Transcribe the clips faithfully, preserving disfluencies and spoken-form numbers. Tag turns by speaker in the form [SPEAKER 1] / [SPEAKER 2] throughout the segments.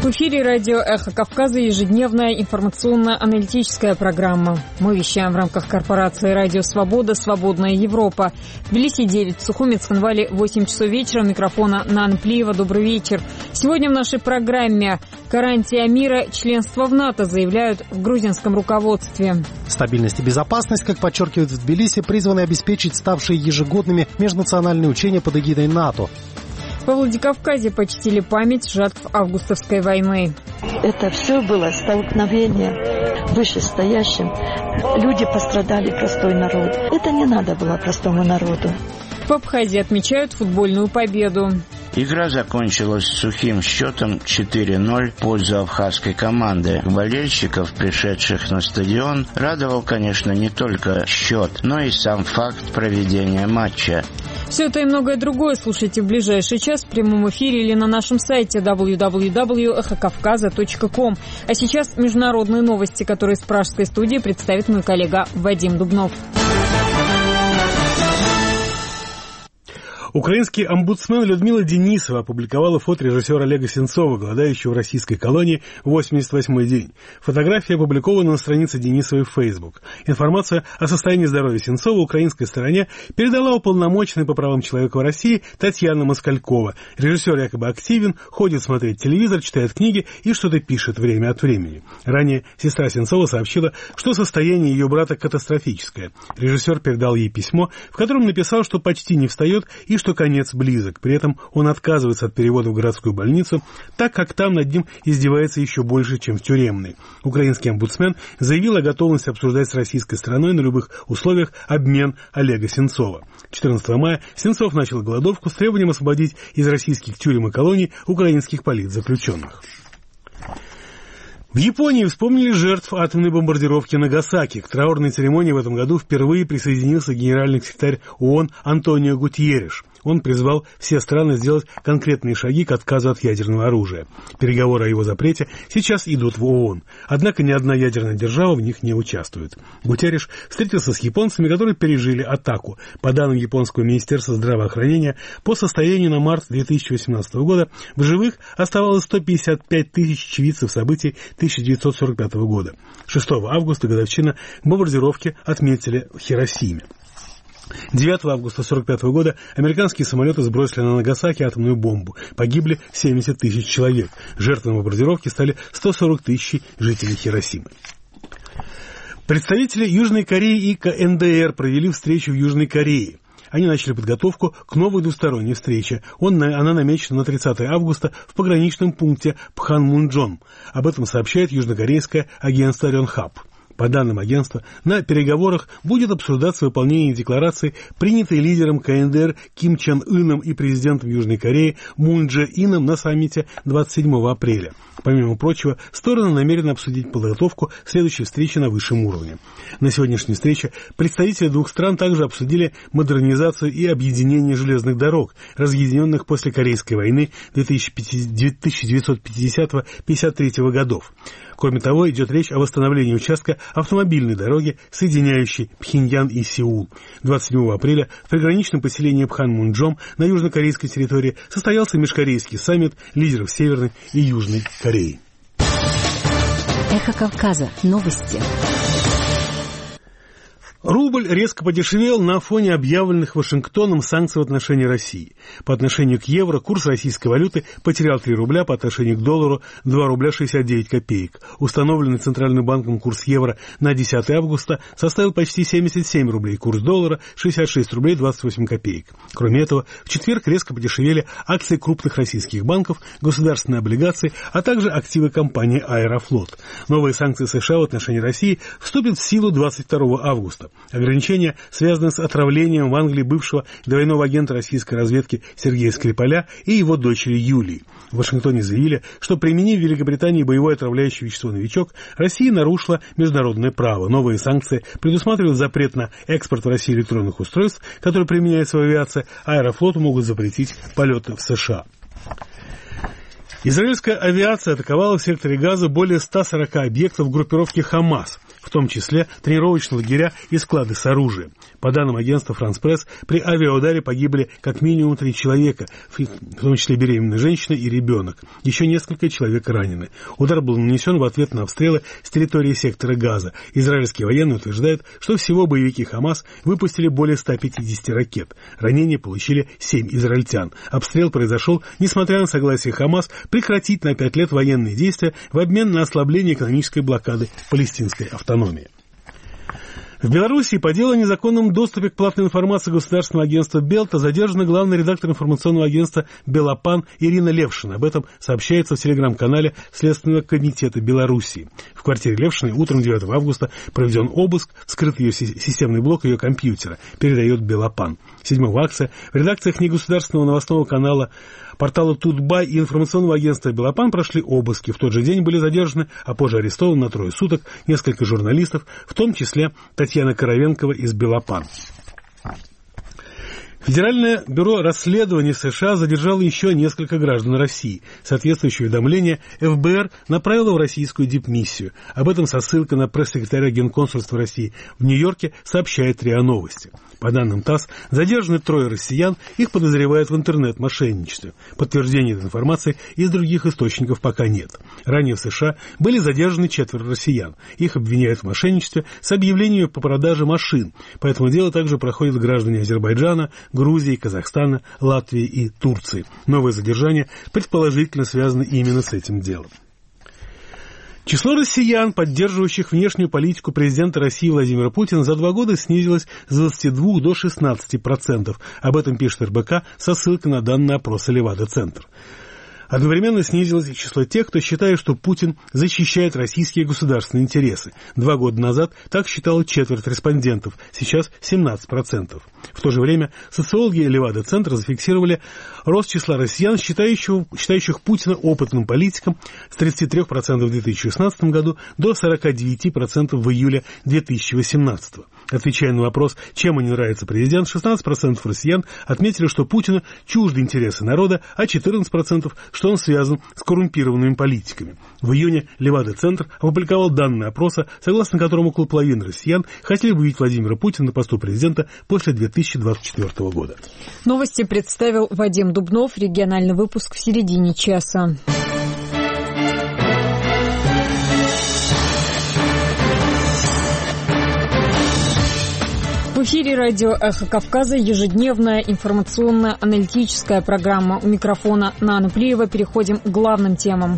[SPEAKER 1] В эфире радио «Эхо Кавказа» ежедневная информационно-аналитическая программа. Мы вещаем в рамках корпорации «Радио Свобода. Свободная Европа». В Тбилиси девять, в Сухуме, Цхинвале восемь часов вечера. Микрофона Нана Плиева. Добрый вечер. Сегодня в нашей программе гарантия мира, членство в НАТО, заявляют в грузинском руководстве.
[SPEAKER 2] Стабильность и безопасность, как подчеркивают в Тбилиси, призваны обеспечить ставшие ежегодными межнациональные учения под эгидой НАТО.
[SPEAKER 1] Во Владикавказе почтили память жертв августовской войны.
[SPEAKER 3] Это все было столкновение вышестоящим. Люди пострадали, простой народ. Это не надо было простому народу.
[SPEAKER 1] В Абхазии отмечают футбольную победу.
[SPEAKER 4] Игра закончилась сухим счетом четыре ноль в пользу абхазской команды. Болельщиков, пришедших на стадион, радовал, конечно, не только счет, но и сам факт проведения матча.
[SPEAKER 1] Все это и многое другое слушайте в ближайший час в прямом эфире или на нашем сайте дабл ю дабл ю дабл ю точка эхо кавказа точка ком. А сейчас международные новости, которые из пражской студии представит мой коллега Вадим Дубнов.
[SPEAKER 5] Украинский омбудсмен Людмила Денисова опубликовала фото режиссера Олега Сенцова, голодающего в российской колонии в восемьдесят восьмой день. Фотография опубликована на странице Денисовой в Facebook. Информацию о состоянии здоровья Сенцова украинской стороне передала уполномоченная по правам человека в России Татьяна Москалькова. Режиссер якобы активен, ходит смотреть телевизор, читает книги и что-то пишет время от времени. Ранее сестра Сенцова сообщила, что состояние ее брата катастрофическое. Режиссер передал ей письмо, в котором написал, что почти не встает и что конец близок. При этом он отказывается от перевода в городскую больницу, так как там над ним издевается еще больше, чем в тюремной. Украинский омбудсмен заявил о готовности обсуждать с российской стороной на любых условиях обмен Олега Сенцова. четырнадцатого мая Сенцов начал голодовку с требованием освободить из российских тюрем и колоний украинских политзаключенных. В Японии вспомнили жертв атомной бомбардировки Нагасаки. К траурной церемонии в этом году впервые присоединился генеральный секретарь ООН Антонио Гутьерреш. Он призвал все страны сделать конкретные шаги к отказу от ядерного оружия. Переговоры о его запрете сейчас идут в ООН. Однако ни одна ядерная держава в них не участвует. Гутьерреш встретился с японцами, которые пережили атаку. По данным японского министерства здравоохранения, по состоянию на март две тысячи восемнадцатого года в живых оставалось сто пятьдесят пять тысяч очевидцев событий тысяча девятьсот сорок пятого года. шестого августа годовщина бомбардировки отметили в Хиросиме. девятого августа сорок пятого года американские самолеты сбросили на Нагасаки атомную бомбу. Погибли семьдесят тысяч человек. Жертвами бомбардировки стали сто сорок тысяч жителей Хиросимы. Представители Южной Кореи и ка эн дэ эр провели встречу в Южной Корее. Они начали подготовку к новой двусторонней встрече. Он, она намечена на тридцатого августа в пограничном пункте Пханмунджом. Об этом сообщает южнокорейское агентство Рёнхап. По данным агентства, на переговорах будет обсуждаться выполнение декларации, принятой лидером ка эн дэ эр Ким Чен Ыном и президентом Южной Кореи Мун Дже Ином на саммите двадцать седьмого апреля. Помимо прочего, стороны намерены обсудить подготовку следующей встречи на высшем уровне. На сегодняшней встрече представители двух стран также обсудили модернизацию и объединение железных дорог, разъединенных после Корейской войны тысяча девятьсот пятидесятого — пятьдесят третьего годов. Кроме того, идет речь о восстановлении участка автомобильной дороги, соединяющей Пхеньян и Сеул. двадцать седьмого апреля в приграничном поселении Пханмунджом на южнокорейской территории состоялся межкорейский саммит лидеров Северной и Южной Кореи.
[SPEAKER 6] Эхо Кавказа. Новости.
[SPEAKER 5] Рубль резко подешевел на фоне объявленных Вашингтоном санкций в отношении России. По отношению к евро курс российской валюты потерял три рубля, по отношению к доллару два рубля шестьдесят девять копеек. Установленный Центральным банком курс евро на десятого августа составил почти семьдесят семь рублей, курс доллара шестьдесят шесть рублей двадцать восемь копеек. Кроме этого, в четверг резко подешевели акции крупных российских банков, государственные облигации, а также активы компании «Аэрофлот». Новые санкции США в отношении России вступят в силу двадцать второго августа. Ограничения связаны с отравлением в Англии бывшего двойного агента российской разведки Сергея Скрипаля и его дочери Юлии. В Вашингтоне заявили, что, применив в Великобритании боевое отравляющее вещество «Новичок», Россия нарушила международное право. Новые санкции предусматривают запрет на экспорт в Россию электронных устройств, которые применяются в авиации. Аэрофлоту могут запретить полеты в США. Израильская авиация атаковала в секторе Газа более ста сорока объектов группировки «Хамас». в том числе тренировочные лагеря и склады с оружием. По данным агентства «Франс Пресс», при авиаударе погибли как минимум три человека, в том числе беременная женщина и ребенок. Еще несколько человек ранены. Удар был нанесен в ответ на обстрелы с территории сектора Газа. Израильские военные утверждают, что всего боевики «Хамас» выпустили более ста пятидесяти ракет. Ранения получили семь израильтян. Обстрел произошел, несмотря на согласие «Хамас» прекратить на пять лет военные действия в обмен на ослабление экономической блокады палестинской автономии. В Белоруссии по делу о незаконном доступе к платной информации государственного агентства «Белта» задержана главный редактор информационного агентства «Белопан» Ирина Левшина. Об этом сообщается в телеграм-канале Следственного комитета Белоруссии. В квартире Левшиной утром девятого августа проведен обыск, вскрыт ее системный блок ее компьютера, передает «Белопан». седьмого акция в редакциях негосударственного новостного канала, портала «Тутбай» и информационного агентства «Белопан» прошли обыски. В тот же день были задержаны, а позже арестованы на трое суток несколько журналистов, в том числе Татьяна Коровенкова из «Белопан». Федеральное бюро расследований США задержало еще несколько граждан России. Соответствующее уведомление эф бэ эр направило в российскую дипмиссию. Об этом со ссылкой на пресс-секретаря Генконсульства России в Нью-Йорке сообщает РИА Новости. По данным ТАСС, задержаны трое россиян, их подозревают в интернет-мошенничестве. Подтверждения этой информации из других источников пока нет. Ранее в США были задержаны четверо россиян. Их обвиняют в мошенничестве с объявлением по продаже машин. Поэтому дело также проходит граждане Азербайджана, Грузии, Казахстана, Латвии и Турции. Новые задержания предположительно связаны именно с этим делом. Число россиян, поддерживающих внешнюю политику президента России Владимира Путина, за два года снизилось с двадцати двух до шестнадцати процентов. Об этом пишет эр бэ ка со ссылкой на данные опроса Левада-центр. Одновременно снизилось и число тех, кто считает, что Путин защищает российские государственные интересы. Два года назад так считала четверть респондентов, сейчас семнадцать процентов. В то же время социологи Левада-центра зафиксировали рост числа россиян, считающих, считающих Путина опытным политиком, с тридцати трёх процентов в две тысячи шестнадцатом году до сорока девяти процентов в июле две тысячи восемнадцатого. Отвечая на вопрос, чем ему нравится президент, шестнадцать процентов россиян отметили, что Путину чужды интересы народа, а четырнадцать процентов, что он связан с коррумпированными политиками. В июне Левада-центр опубликовал данные опроса, согласно которому около половины россиян хотели бы видеть Владимира Путина на посту президента после две тысячи двадцать четвёртого года.
[SPEAKER 1] Новости представил Вадим Дубнов. Региональный выпуск в середине часа. В эфире радио «Эхо Кавказа» ежедневная информационно-аналитическая программа. У микрофона Нана Плиева. Переходим к главным темам.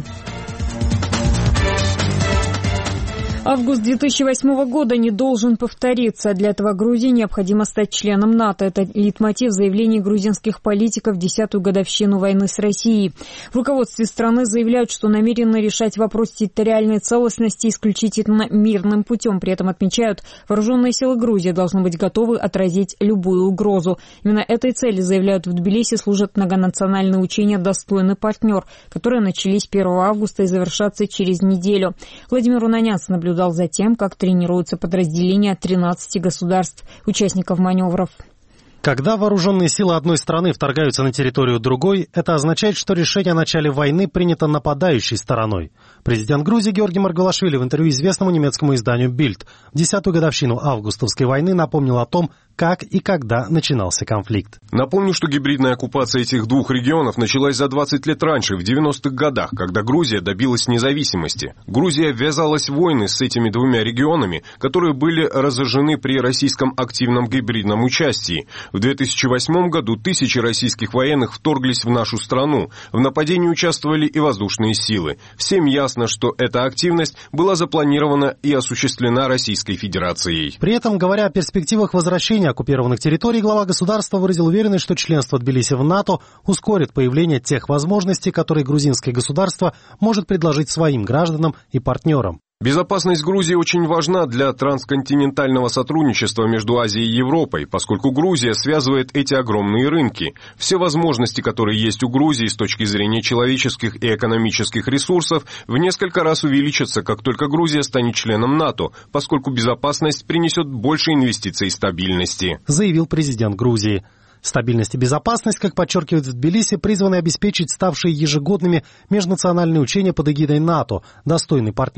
[SPEAKER 1] Август две тысячи восьмого года не должен повториться. Для этого Грузии необходимо стать членом НАТО. Это лейтмотив заявлений грузинских политиков в десятую годовщину войны с Россией. В руководстве страны заявляют, что намерены решать вопрос территориальной целостности исключительно мирным путем. При этом отмечают, вооруженные силы Грузии должны быть готовы отразить любую угрозу. Именно этой цели, заявляют в Тбилиси, служат многонациональные учения «Достойный партнер», которые начались первого августа и завершатся через неделю. Владимир Унаняц наблюдал за тем, как тренируются подразделения тринадцати государств, участников маневров.
[SPEAKER 2] Когда вооруженные силы одной страны вторгаются на территорию другой, это означает, что решение о начале войны принято нападающей стороной. Президент Грузии Георгий Маргвелашвили в интервью известному немецкому изданию «Бильд» в десятую годовщину августовской войны напомнил о том, как и когда начинался конфликт.
[SPEAKER 7] Напомню, что гибридная оккупация этих двух регионов началась за двадцать лет раньше, в девяностых годах, когда Грузия добилась независимости. Грузия ввязалась в войны с этими двумя регионами, которые были разожжены при российском активном гибридном участии. В две тысячи восьмом году тысячи российских военных вторглись в нашу страну. В нападении участвовали и воздушные силы. Всем ясно, что эта активность была запланирована и осуществлена Российской Федерацией.
[SPEAKER 2] При этом, говоря о перспективах возвращения оккупированных территорий, глава государства выразил уверенность, что членство Тбилиси в НАТО ускорит появление тех возможностей, которые грузинское государство может предложить своим гражданам и партнерам.
[SPEAKER 7] Безопасность Грузии очень важна для трансконтинентального сотрудничества между Азией и Европой, поскольку Грузия связывает эти огромные рынки. Все возможности, которые есть у Грузии с точки зрения человеческих и экономических ресурсов, в несколько раз увеличатся, как только Грузия станет членом НАТО, поскольку безопасность принесет больше инвестиций и стабильности,
[SPEAKER 2] заявил президент Грузии. Стабильность и безопасность, как подчеркивают в Тбилиси, призваны обеспечить ставшие ежегодными межнациональные учения под эгидой НАТО «Достойный партнер».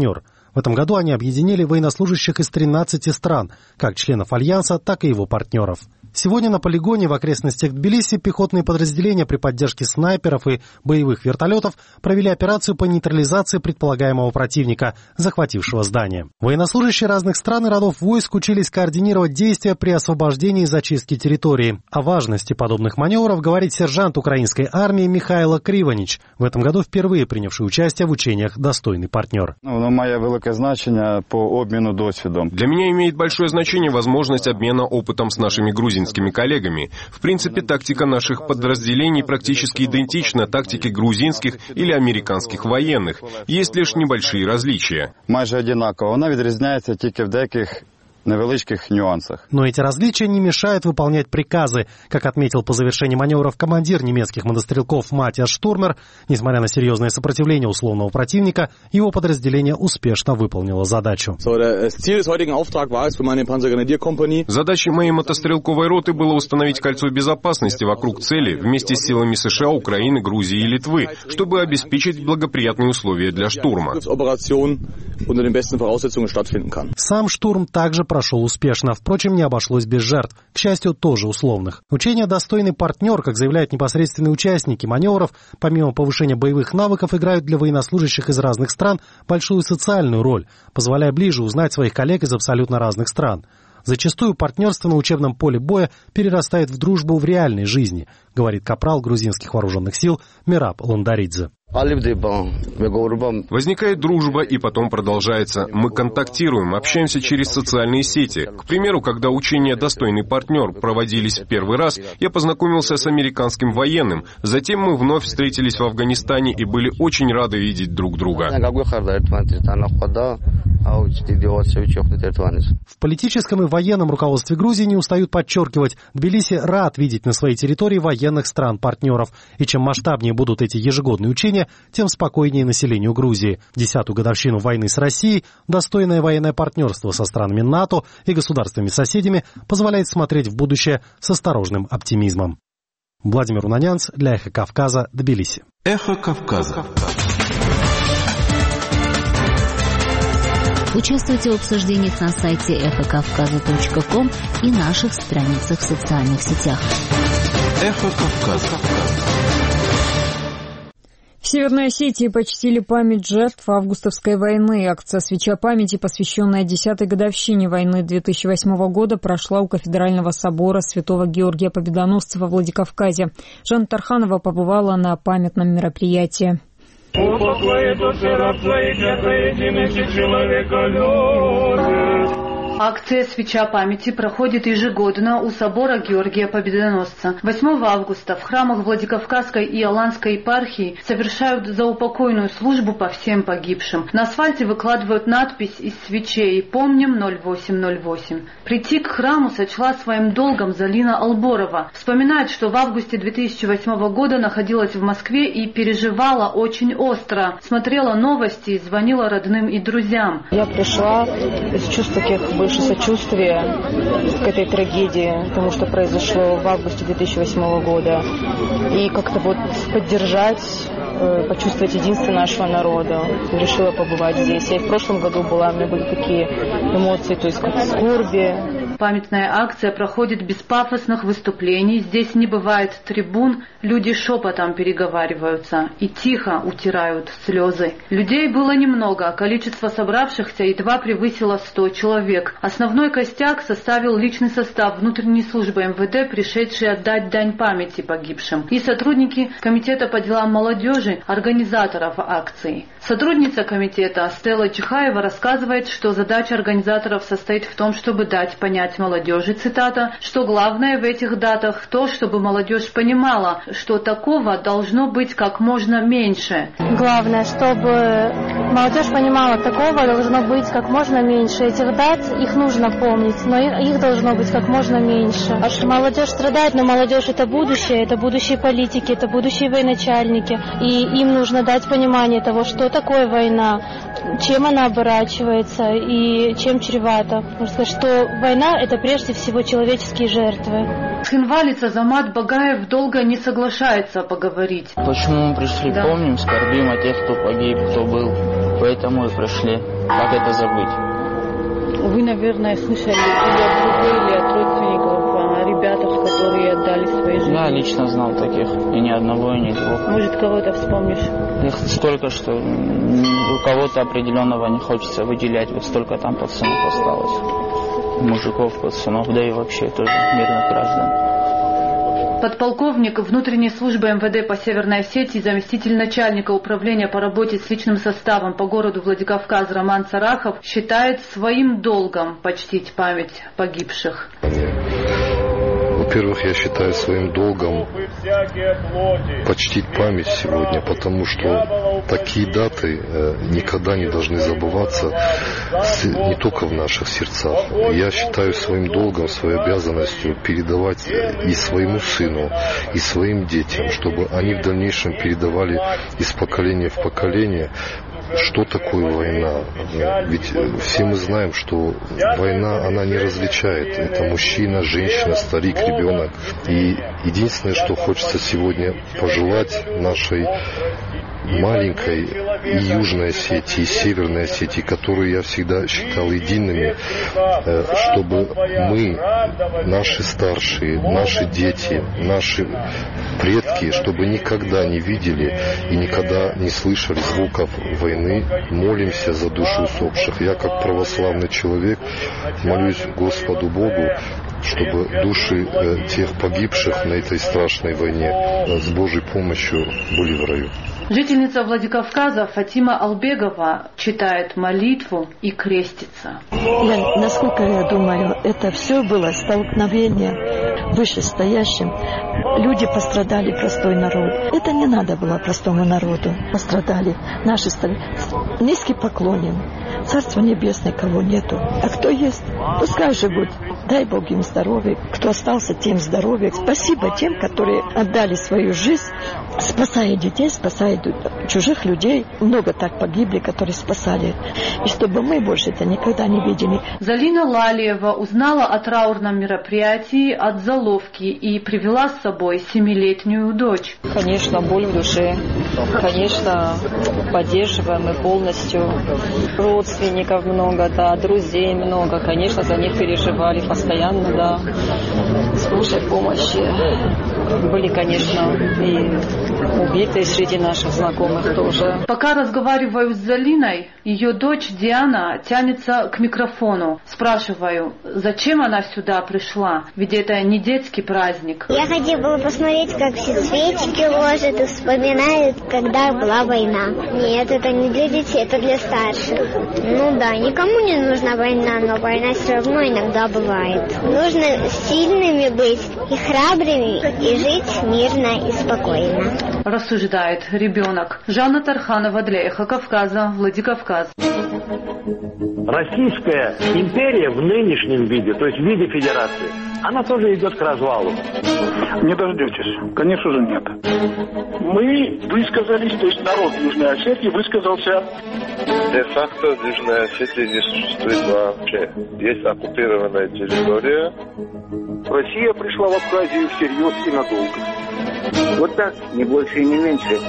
[SPEAKER 2] В этом году они объединили военнослужащих из тринадцати стран, как членов Альянса, так и его партнеров. Сегодня на полигоне в окрестностях Тбилиси пехотные подразделения при поддержке снайперов и боевых вертолетов провели операцию по нейтрализации предполагаемого противника, захватившего здание. Военнослужащие разных стран и родов войск учились координировать действия при освобождении и зачистке территории. О важности подобных маневров говорит сержант украинской армии Михайло Кривонич, в этом году впервые принявший участие в учениях «Достойный партнер».
[SPEAKER 8] Воно має велике значення по обміну досвідом.
[SPEAKER 7] Для меня имеет большое значение возможность обмена опытом с нашими грузинскими коллегами. В принципе, тактика наших подразделений практически идентична тактике грузинских или американских военных. Есть лишь небольшие различия.
[SPEAKER 8] Майже одинаково. Вона відрізняється тільки в деяких невеличких нюансах.
[SPEAKER 2] Но эти различия не мешают выполнять приказы. Как отметил по завершении маневров командир немецких мотострелков Матиас Штурмер, несмотря на серьезное сопротивление условного противника, его подразделение успешно выполнило задачу.
[SPEAKER 7] Задачей моей мотострелковой роты было установить кольцо безопасности вокруг цели вместе с силами США, Украины, Грузии и Литвы, чтобы обеспечить благоприятные условия для штурма.
[SPEAKER 2] Сам штурм также прошел успешно. Впрочем, не обошлось без жертв. К счастью, тоже условных. Учение «Достойный партнер», как заявляют непосредственные участники маневров, помимо повышения боевых навыков, играют для военнослужащих из разных стран большую социальную роль, позволяя ближе узнать своих коллег из абсолютно разных стран. Зачастую партнерство на учебном поле боя перерастает в дружбу в реальной жизни, говорит капрал грузинских вооруженных сил Мираб Ландаридзе.
[SPEAKER 7] Возникает дружба и потом продолжается. Мы контактируем, общаемся через социальные сети. К примеру, когда учения «Достойный партнер» проводились в первый раз, я познакомился с американским военным. Затем мы вновь встретились в Афганистане и были очень рады видеть друг друга.
[SPEAKER 2] В политическом и военном руководстве Грузии не устают подчеркивать, Тбилиси рад видеть на своей территории военных стран-партнеров. И чем масштабнее будут эти ежегодные учения, тем спокойнее населению Грузии. Десятую годовщину войны с Россией достойное военное партнерство со странами НАТО и государствами-соседями позволяет смотреть в будущее с осторожным оптимизмом. Владимир Унанянц для «Эхо Кавказа», Тбилиси.
[SPEAKER 9] «Эхо Кавказа».
[SPEAKER 6] Участвуйте в обсуждениях на сайте эхо кавказа точка ком и наших страницах в социальных сетях.
[SPEAKER 9] «Эхо Кавказа».
[SPEAKER 1] В Северной Осетии почтили память жертв августовской войны. Акция «Свеча памяти», посвященная десятой годовщине войны две тысячи восьмого года, прошла у Кафедрального собора Святого Георгия Победоносца во Владикавказе. Жанна Тарханова побывала на памятном мероприятии.
[SPEAKER 10] Упокой души раб твоих, это единый человека любит.
[SPEAKER 11] Акция «Свеча памяти» проходит ежегодно у собора Георгия Победоносца. восьмого августа в храмах Владикавказской и Аланской епархии совершают заупокойную службу по всем погибшим. На асфальте выкладывают надпись из свечей «Помним ноль восемь ноль восемь». Прийти к храму сочла своим долгом Залина Алборова. Вспоминает, что в августе две тысячи восьмого года находилась в Москве и переживала очень остро. Смотрела новости и звонила родным и друзьям.
[SPEAKER 12] Я пришла из чувств таких больше сочувствия к этой трагедии, тому, что произошло в августе две тысячи восьмого года. И как-то вот поддержать, почувствовать единство нашего народа. Решила побывать здесь. Я и в прошлом году была, у меня были такие эмоции, то есть как скорби.
[SPEAKER 11] Памятная акция проходит без пафосных выступлений. Здесь не бывает трибун. Люди шепотом переговариваются и тихо утирают слезы. Людей было немного. Количество собравшихся едва превысило сто человек. Основной костяк составил личный состав внутренней службы эм вэ дэ, пришедший отдать дань памяти погибшим, и сотрудники Комитета по делам молодежи, организаторов акции. Сотрудница комитета Стелла Чихаева рассказывает, что задача организаторов состоит в том, чтобы дать понять молодежи, цитата, что главное в этих датах то, чтобы молодежь понимала, что такого должно быть как можно меньше.
[SPEAKER 13] Главное, чтобы молодежь понимала, такого должно быть как можно меньше. Этих дат их нужно помнить, но их должно быть как можно меньше. Молодежь страдает, но молодежь это будущее, это будущие политики, это будущие военачальники. И им нужно дать понимание того, что такое война, чем она оборачивается и чем чревата. Можно сказать, что война это прежде всего человеческие жертвы.
[SPEAKER 11] Цхинвалец Азамат Багаев долго не соглашается поговорить.
[SPEAKER 14] Почему мы пришли, да. Помним, скорбим о тех, кто погиб, кто был поэтому и пришли. Как это забыть?
[SPEAKER 12] Вы, наверное, слышали или от друзей, или от родственников о ребятах, которые отдали свои жизни?
[SPEAKER 14] Я лично знал таких, и ни одного, и ни двух.
[SPEAKER 12] Может, кого-то вспомнишь?
[SPEAKER 14] Их столько, что у кого-то определенного не хочется выделять. Вот столько там пацанов осталось. Мужиков, пацанов, да и вообще тоже мирных граждан.
[SPEAKER 11] Подполковник внутренней службы эм вэ дэ по Северной Осетии, заместитель начальника управления по работе с личным составом по городу Владикавказ Роман Царахов считает своим долгом почтить память погибших.
[SPEAKER 15] Во-первых, я считаю своим долгом почтить память сегодня, потому что такие даты никогда не должны забываться не только в наших сердцах. Я считаю своим долгом, своей обязанностью передавать и своему сыну, и своим детям, чтобы они в дальнейшем передавали из поколения в поколение, что такое война. Ведь все мы знаем, что война, она не различает. Это мужчина, женщина, старик, ребенок. И единственное, что хочется сегодня пожелать нашей маленькой и Южной Осетии, и Северной Осетии, которые я всегда считал едиными, чтобы мы, наши старшие, наши дети, наши предки, чтобы никогда не видели и никогда не слышали звуков войны, молимся за души усопших. Я, как православный человек, молюсь Господу Богу, чтобы души э, тех погибших на этой страшной войне э, с Божьей помощью были в раю.
[SPEAKER 11] Жительница Владикавказа Фатима Албегова читает молитву и крестится.
[SPEAKER 3] Я, насколько я думаю, это все было столкновение вышестоящим. Люди пострадали, простой народ. Это не надо было простому народу. Пострадали наши старики. Низкий поклонен. Царство небесное, кого нету. А кто есть, пускай живут. Дай Бог им здоровья. Кто остался, тем здоровья. Спасибо тем, которые отдали свою жизнь, спасая детей, спасая чужих людей. Много так погибли, которые спасали. И чтобы мы больше это никогда не видели.
[SPEAKER 11] Залина Лалиева узнала о траурном мероприятии от заловки и привела с собой семилетнюю дочь.
[SPEAKER 16] Конечно, боль в душе. Конечно, поддерживаем мы полностью. Родственников много, да, друзей много. Конечно, за них переживали постоянно, да. С Божьей помощью. Были, конечно, и убитые среди наших знакомых тоже.
[SPEAKER 11] Пока разговариваю с Залиной, ее дочь Диана тянется к микрофону. Спрашиваю, зачем она сюда пришла? Ведь это не детский праздник.
[SPEAKER 17] Я хотела посмотреть, как все свечки ложат и вспоминают, когда была война. Нет, это не для детей, это для старших. Ну да, никому не нужна война, но война все равно иногда бывает. Нужно сильными быть и храбрыми, и жить мирно и спокойно.
[SPEAKER 11] Рассуждает ребенок. Жанна Тарханова для Эхо Кавказа, Владикавказ.
[SPEAKER 18] Российская империя в нынешнем виде, то есть в виде федерации, она тоже идет к развалу.
[SPEAKER 19] Не дождетесь. Конечно же нет. Мы высказались, то есть народ Южной Осетии высказался.
[SPEAKER 20] Де-факто в Южной Осетии не существует вообще. Есть оккупированная территория.
[SPEAKER 19] Россия пришла в Абхазию всерьез и надолго.
[SPEAKER 21] Вот так, не больше и не меньше.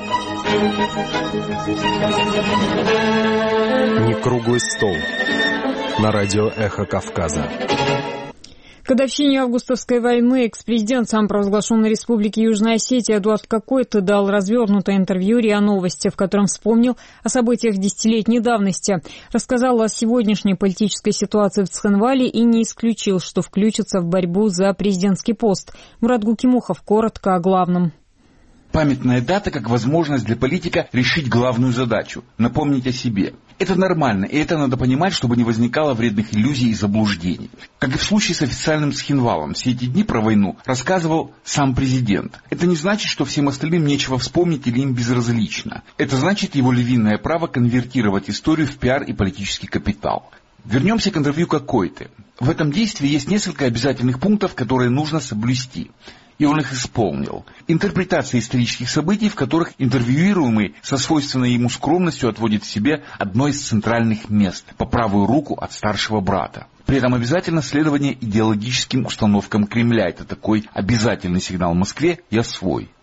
[SPEAKER 22] Не круглый стол. На радио «Эхо Кавказа».
[SPEAKER 1] К годовщине августовской войны экс-президент самопровозглашенной республики Южная Осетия Эдуард Кокойты дал развернутое интервью РИА Новости, в котором вспомнил о событиях десятилетней давности, рассказал о сегодняшней политической ситуации в Цхинвале и не исключил, что включится в борьбу за президентский пост. Мурат Гукимухов коротко о главном.
[SPEAKER 23] Памятная дата как возможность для политика решить главную задачу – напомнить о себе. Это нормально, и это надо понимать, чтобы не возникало вредных иллюзий и заблуждений. Как и в случае с официальным Цхинвалом, все эти дни про войну рассказывал сам президент. Это не значит, что всем остальным нечего вспомнить или им безразлично. Это значит его львиное право конвертировать историю в пиар и политический капитал. Вернемся к интервью Кокойты. В этом действии есть несколько обязательных пунктов, которые нужно соблюсти. И он их исполнил. Интерпретация исторических событий, в которых интервьюируемый со свойственной ему скромностью отводит в себе одно из центральных мест, по правую руку от старшего брата. При этом обязательно следование идеологическим установкам Кремля. Это такой обязательный сигнал Москве «я свой».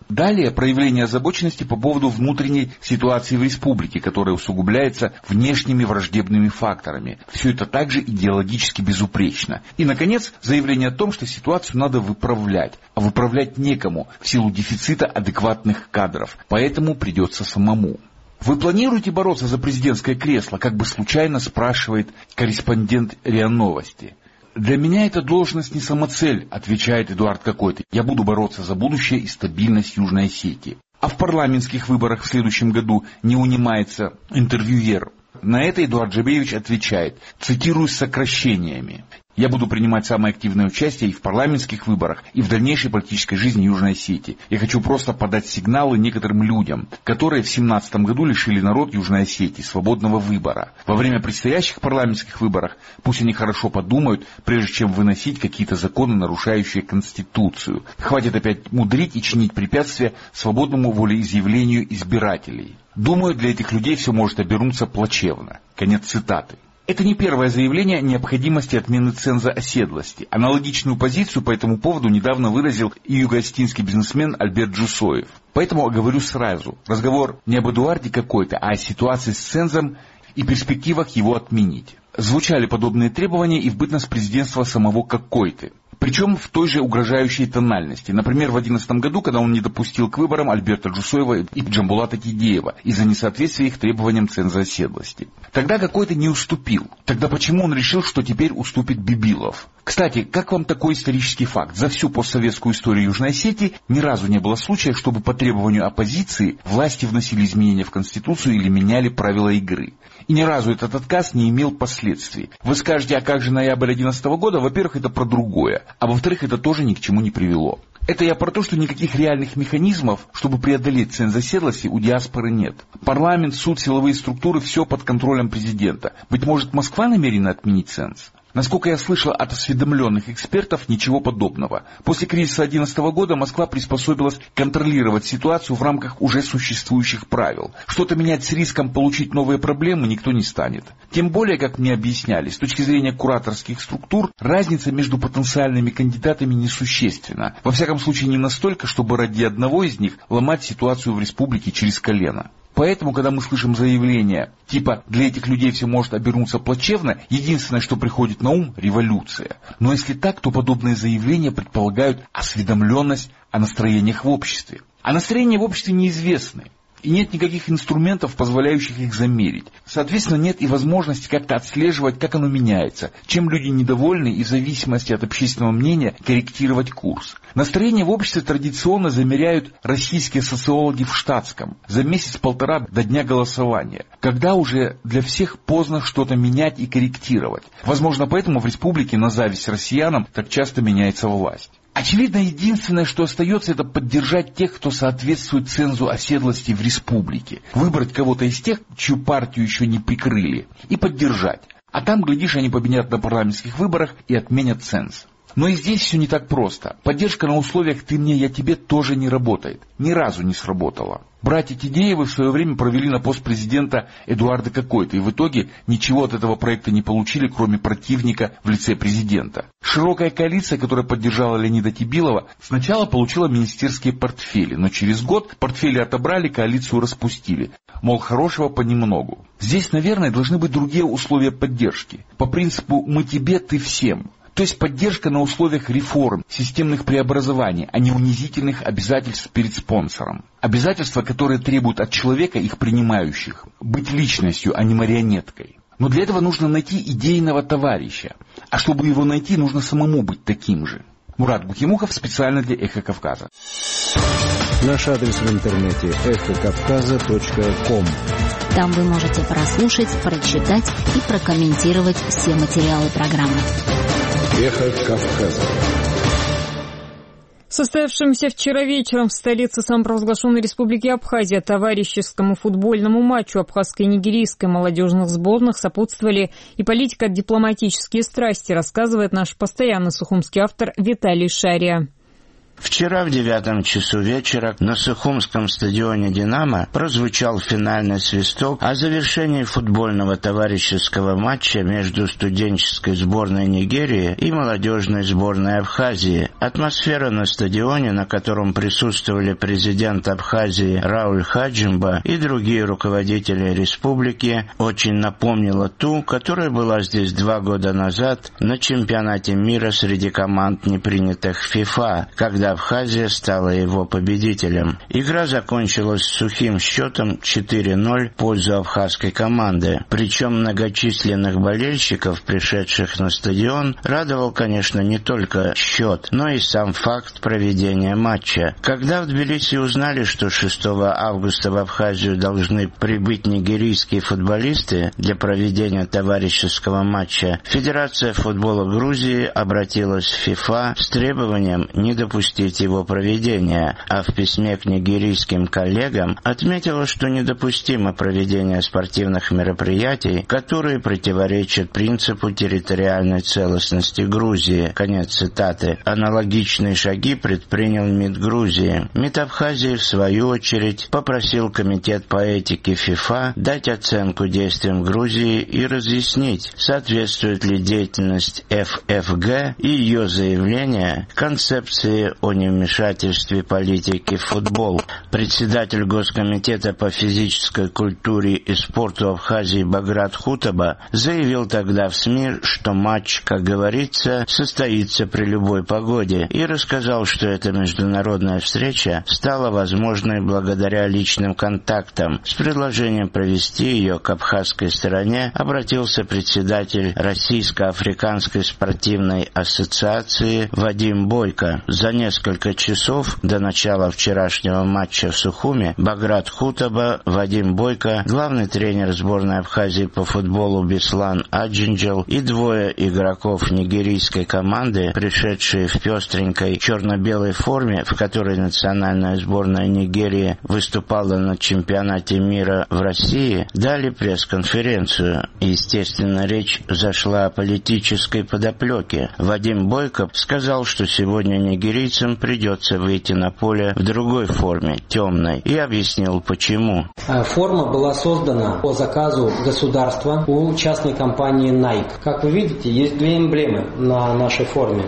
[SPEAKER 23] Далее проявление озабоченности по поводу внутренней ситуации в республике, которая усугубляется внешними враждебными факторами. Все это также идеологически безупречно. И, наконец, заявление о том, что ситуацию надо выправлять, а выправлять некому в силу дефицита адекватных кадров, поэтому придется самому. «Вы планируете бороться за президентское кресло?» как бы случайно спрашивает корреспондент РИА Новости. «Для меня эта должность не самоцель», отвечает Эдуард Какой-то. «Я буду бороться за будущее и стабильность Южной Осетии». А в парламентских выборах в следующем году не унимается интервьюер. На это Эдуард Джабеевич отвечает, цитирую с сокращениями: «Я буду принимать самое активное участие и в парламентских выборах, и в дальнейшей политической жизни Южной Осетии. Я хочу просто подать сигналы некоторым людям, которые в две тысячи семнадцатом году лишили народ Южной Осетии свободного выбора. Во время предстоящих парламентских выборов пусть они хорошо подумают, прежде чем выносить какие-то законы, нарушающие Конституцию. Хватит опять мудрить и чинить препятствия свободному волеизъявлению избирателей. Думаю, для этих людей все может обернуться плачевно». Конец цитаты. Это не первое заявление о необходимости отмены ценза оседлости. Аналогичную позицию по этому поводу недавно выразил и юго-осетинский бизнесмен Альберт Джусоев. Поэтому оговорю сразу. Разговор не об Эдуарде Какой-то, а о ситуации с цензом и перспективах его отменить. Звучали подобные требования и в бытность президентства самого Какой-то. Причем в той же угрожающей тональности. Например, в две тысячи одиннадцатом году, когда он не допустил к выборам Альберта Джусоева и Джамбулата Кидеева из-за несоответствия их требованиям ценза оседлости. Тогда Какой-то не уступил. Тогда почему он решил, что теперь уступит Бибилов? Кстати, как вам такой исторический факт? За всю постсоветскую историю Южной Осетии ни разу не было случая, чтобы по требованию оппозиции власти вносили изменения в Конституцию или меняли правила игры. И ни разу этот отказ не имел последствий. Вы скажете, а как же ноябрь две тысячи одиннадцатого года? Во-первых, это про другое. А во-вторых, это тоже ни к чему не привело. Это я про то, что никаких реальных механизмов, чтобы преодолеть ценз оседлости, у диаспоры нет. Парламент, суд, силовые структуры – все под контролем президента. Быть может, Москва намерена отменить ценз? Насколько я слышал от осведомленных экспертов, ничего подобного. После кризиса две тысячи одиннадцатого года Москва приспособилась контролировать ситуацию в рамках уже существующих правил. Что-то менять с риском получить новые проблемы никто не станет. Тем более, как мне объясняли, с точки зрения кураторских структур, разница между потенциальными кандидатами несущественна. Во всяком случае, не настолько, чтобы ради одного из них ломать ситуацию в республике через колено. Поэтому, когда мы слышим заявления, типа «для этих людей все может обернуться плачевно», единственное, что приходит на ум – революция. Но если так, то подобные заявления предполагают осведомленность о настроениях в обществе. А настроения в обществе неизвестны. И нет никаких инструментов, позволяющих их замерить. Соответственно, нет и возможности как-то отслеживать, как оно меняется, чем люди недовольны и в зависимости от общественного мнения корректировать курс. Настроение в обществе традиционно замеряют российские социологи в штатском за месяц-полтора до дня голосования, когда уже для всех поздно что-то менять и корректировать. Возможно, поэтому в республике на зависть россиянам так часто меняется власть. Очевидно, единственное, что остается, это поддержать тех, кто соответствует цензу оседлости в республике. Выбрать кого-то из тех, чью партию еще не прикрыли, и поддержать. А там, глядишь, они победят на парламентских выборах и отменят ценз. Но и здесь все не так просто. Поддержка на условиях «ты мне, я тебе» тоже не работает. Ни разу не сработала. Братья Кидеевы в свое время провели на пост президента Эдуарда Какой-то, и в итоге ничего от этого проекта не получили, кроме противника в лице президента. Широкая коалиция, которая поддержала Леонида Тибилова, сначала получила министерские портфели, но через год портфели отобрали, коалицию распустили. Мол, хорошего понемногу. Здесь, наверное, должны быть другие условия поддержки. По принципу «мы тебе, ты всем». То есть поддержка на условиях реформ, системных преобразований, а не унизительных обязательств перед спонсором. Обязательства, которые требуют от человека, их принимающих, быть личностью, а не марионеткой. Но для этого нужно найти идейного товарища. А чтобы его найти, нужно самому быть таким же. Мурат Бухимухов специально для «Эхо Кавказа».
[SPEAKER 22] Наш адрес в интернете эхо кавказа точка ком.
[SPEAKER 6] Там вы можете прослушать, прочитать и прокомментировать все материалы программы.
[SPEAKER 22] «Эхо Кавказа».
[SPEAKER 1] Состоявшемуся вчера вечером в столице самопровозглашенной республики Абхазия товарищескому футбольному матчу абхазской и нигерийской молодежных сборных сопутствовали и политико-дипломатические страсти, рассказывает наш постоянный сухумский автор Виталий Шария.
[SPEAKER 4] Вчера в девятом часу вечера на Сухумском стадионе «Динамо» прозвучал финальный свисток о завершении футбольного товарищеского матча между студенческой сборной Нигерии и молодежной сборной Абхазии. Атмосфера на стадионе, на котором присутствовали президент Абхазии Рауль Хаджимба и другие руководители республики, очень напомнила ту, которая была здесь два года назад на чемпионате мира среди команд, не принятых в ФИФА, когда Абхазия стала его победителем. Игра закончилась сухим счетом четыре ноль в пользу абхазской команды. Причем многочисленных болельщиков, пришедших на стадион, радовал, конечно, не только счет, но и сам факт проведения матча. Когда в Тбилиси узнали, что шестого августа в Абхазию должны прибыть нигерийские футболисты для проведения товарищеского матча, Федерация футбола Грузии обратилась в ФИФА с требованием не допустить его проведения, а в письме к нигерийским коллегам отметила, что недопустимо проведение спортивных мероприятий, которые противоречат принципу территориальной целостности Грузии. Конец цитаты. Аналогичные шаги предпринял МИД Грузии. МИД Абхазии, в свою очередь, попросил Комитет по этике ФИФА дать оценку действиям Грузии и разъяснить, соответствует ли деятельность эф эф гэ и ее заявление концепции о невмешательстве политики в футбол. Председатель Госкомитета по физической культуре и спорту Абхазии Баграт Хутаба заявил тогда в СМИ, что матч, как говорится, состоится при любой погоде, и рассказал, что эта международная встреча стала возможной благодаря личным контактам. С предложением провести ее к абхазской стороне обратился председатель Российско-Африканской спортивной ассоциации Вадим Бойко. За несколько часов до начала вчерашнего матча в Сухуме Баграт Хутаба, Вадим Бойко, главный тренер сборной Абхазии по футболу Беслан Аджинджел и двое игроков нигерийской команды, пришедшие в пестренькой черно-белой форме, в которой национальная сборная Нигерии выступала на чемпионате мира в России, дали пресс-конференцию. Естественно, речь зашла о политической подоплеке. Вадим Бойко сказал, что сегодня нигерийцам придется выйти на поле в другой форме, темной, и объяснил, почему.
[SPEAKER 5] Форма была создана по заказу государства у частной компании Nike. Как вы видите, есть две эмблемы на нашей форме.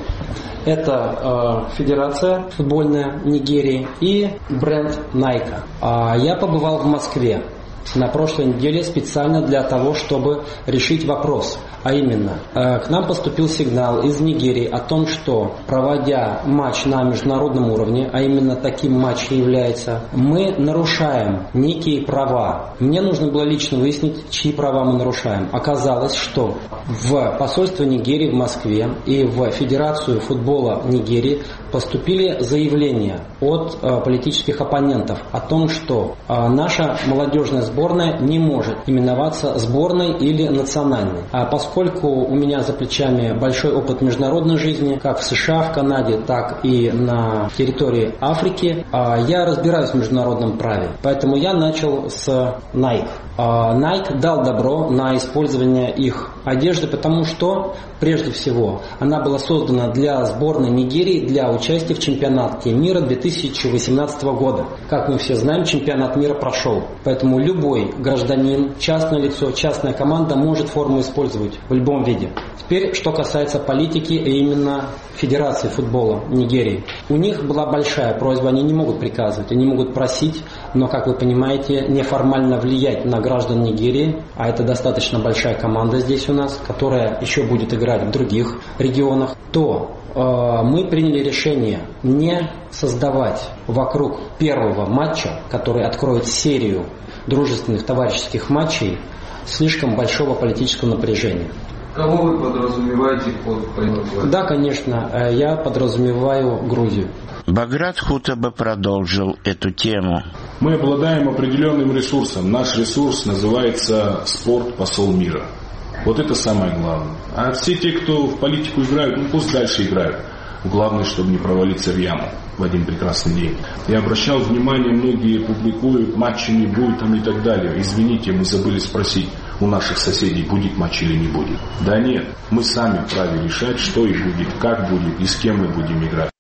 [SPEAKER 5] Это э, Федерация футбольная Нигерии и бренд Nike. А я побывал в Москве на прошлой неделе специально для того, чтобы решить вопрос. А именно, э, к нам поступил сигнал из Нигерии о том, что, проводя матч на международном уровне, а именно таким матч является, мы нарушаем некие права. Мне нужно было лично выяснить, чьи права мы нарушаем. Оказалось, что в посольство Нигерии в Москве и в Федерацию футбола Нигерии поступили заявления от э, политических оппонентов о том, что э, наша молодежная сборная не может именоваться сборной или национальной. А поскольку у меня за плечами большой опыт международной жизни, как в США, в Канаде, так и на территории Африки, э, я разбираюсь в международном праве. Поэтому я начал с Nike. Nike дал добро на использование их одежды, потому что, прежде всего, она была создана для сборной Нигерии для участия в чемпионате мира две тысячи восемнадцатого года. Как мы все знаем, чемпионат мира прошел. Поэтому любой гражданин, частное лицо, частная команда может форму использовать в любом виде. Теперь, что касается политики, и именно Федерации футбола Нигерии. У них была большая просьба, они не могут приказывать, они могут просить, но, как вы понимаете, неформально влиять на граждан Нигерии, а это достаточно большая команда здесь у нас, которая еще будет играть в других регионах, то э, мы приняли решение не создавать вокруг первого матча, который откроет серию дружественных товарищеских матчей, слишком большого политического напряжения.
[SPEAKER 8] Кого вы подразумеваете под...
[SPEAKER 5] Да, конечно, я подразумеваю Грузию.
[SPEAKER 4] Баграт Хутаба продолжил эту тему.
[SPEAKER 19] Мы обладаем определенным ресурсом. Наш ресурс называется спорт «Посол мира». Вот это самое главное. А все те, кто в политику играют, ну пусть дальше играют. Главное, чтобы не провалиться в яму в один прекрасный день. Я обращал внимание, многие публикуют, матча не будет там и так далее. Извините, мы забыли спросить у наших соседей, будет матч или не будет. Да нет, мы сами вправе решать, что и будет, как будет и с кем мы будем играть.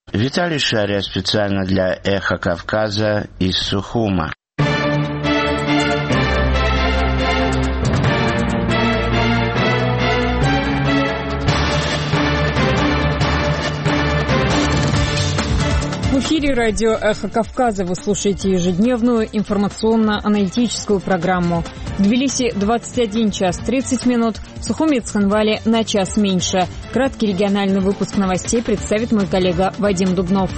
[SPEAKER 4] Виталий Шария специально для «Эхо Кавказа» из Сухума.
[SPEAKER 1] В эфире радио «Эхо Кавказа». Вы слушаете ежедневную информационно-аналитическую программу. В Тбилиси двадцать один час тридцать минут, в Сухуме и Цхинвале на час меньше. Краткий региональный выпуск новостей представит мой коллега Вадим Дубнов.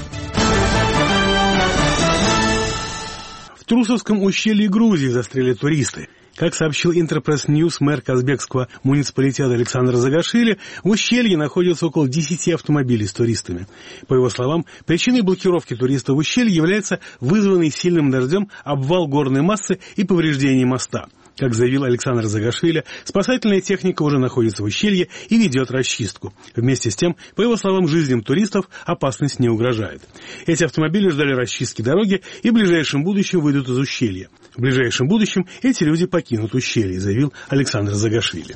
[SPEAKER 2] В Трусовском ущелье Грузии застряли туристы. Как сообщил Интерпресс Ньюс, мэр Казбекского муниципалитета Александр Загашвили, в ущелье находится около десяти автомобилей с туристами. По его словам, причиной блокировки туристов в ущелье является вызванный сильным дождем обвал горной массы и повреждение моста. Как заявил Александр Загашвили, спасательная техника уже находится в ущелье и ведет расчистку. Вместе с тем, по его словам, жизням туристов опасность не угрожает. Эти автомобили ждали расчистки дороги и в ближайшем будущем выйдут из ущелья. В ближайшем будущем эти люди покинут ущелье, заявил Александр Загашвили.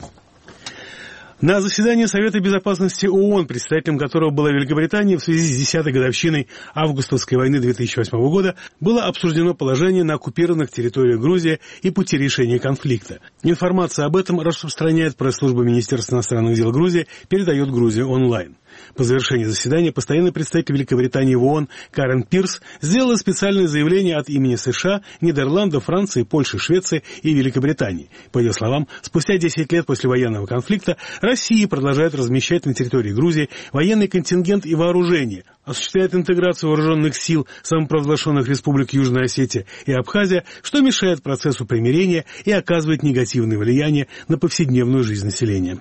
[SPEAKER 2] На заседании Совета безопасности ООН, председателем которого была Великобритания, в связи с десятой годовщиной августовской войны две тысячи восьмого года было обсуждено положение на оккупированных территориях Грузии и пути решения конфликта. Информация об этом распространяет пресс-служба Министерства иностранных дел Грузии, передает Грузия онлайн. По завершении заседания постоянный представитель Великобритании в ООН Карен Пирс сделала специальное заявление от имени США, Нидерландов, Франции, Польши, Швеции и Великобритании. По ее словам, спустя десять лет после военного конфликта Россия продолжает размещать на территории Грузии военный контингент и вооружение, осуществляет интеграцию вооруженных сил самопровозглашенных республик Южная Осетия и Абхазия, что мешает процессу примирения и оказывает негативное влияние на повседневную жизнь населения.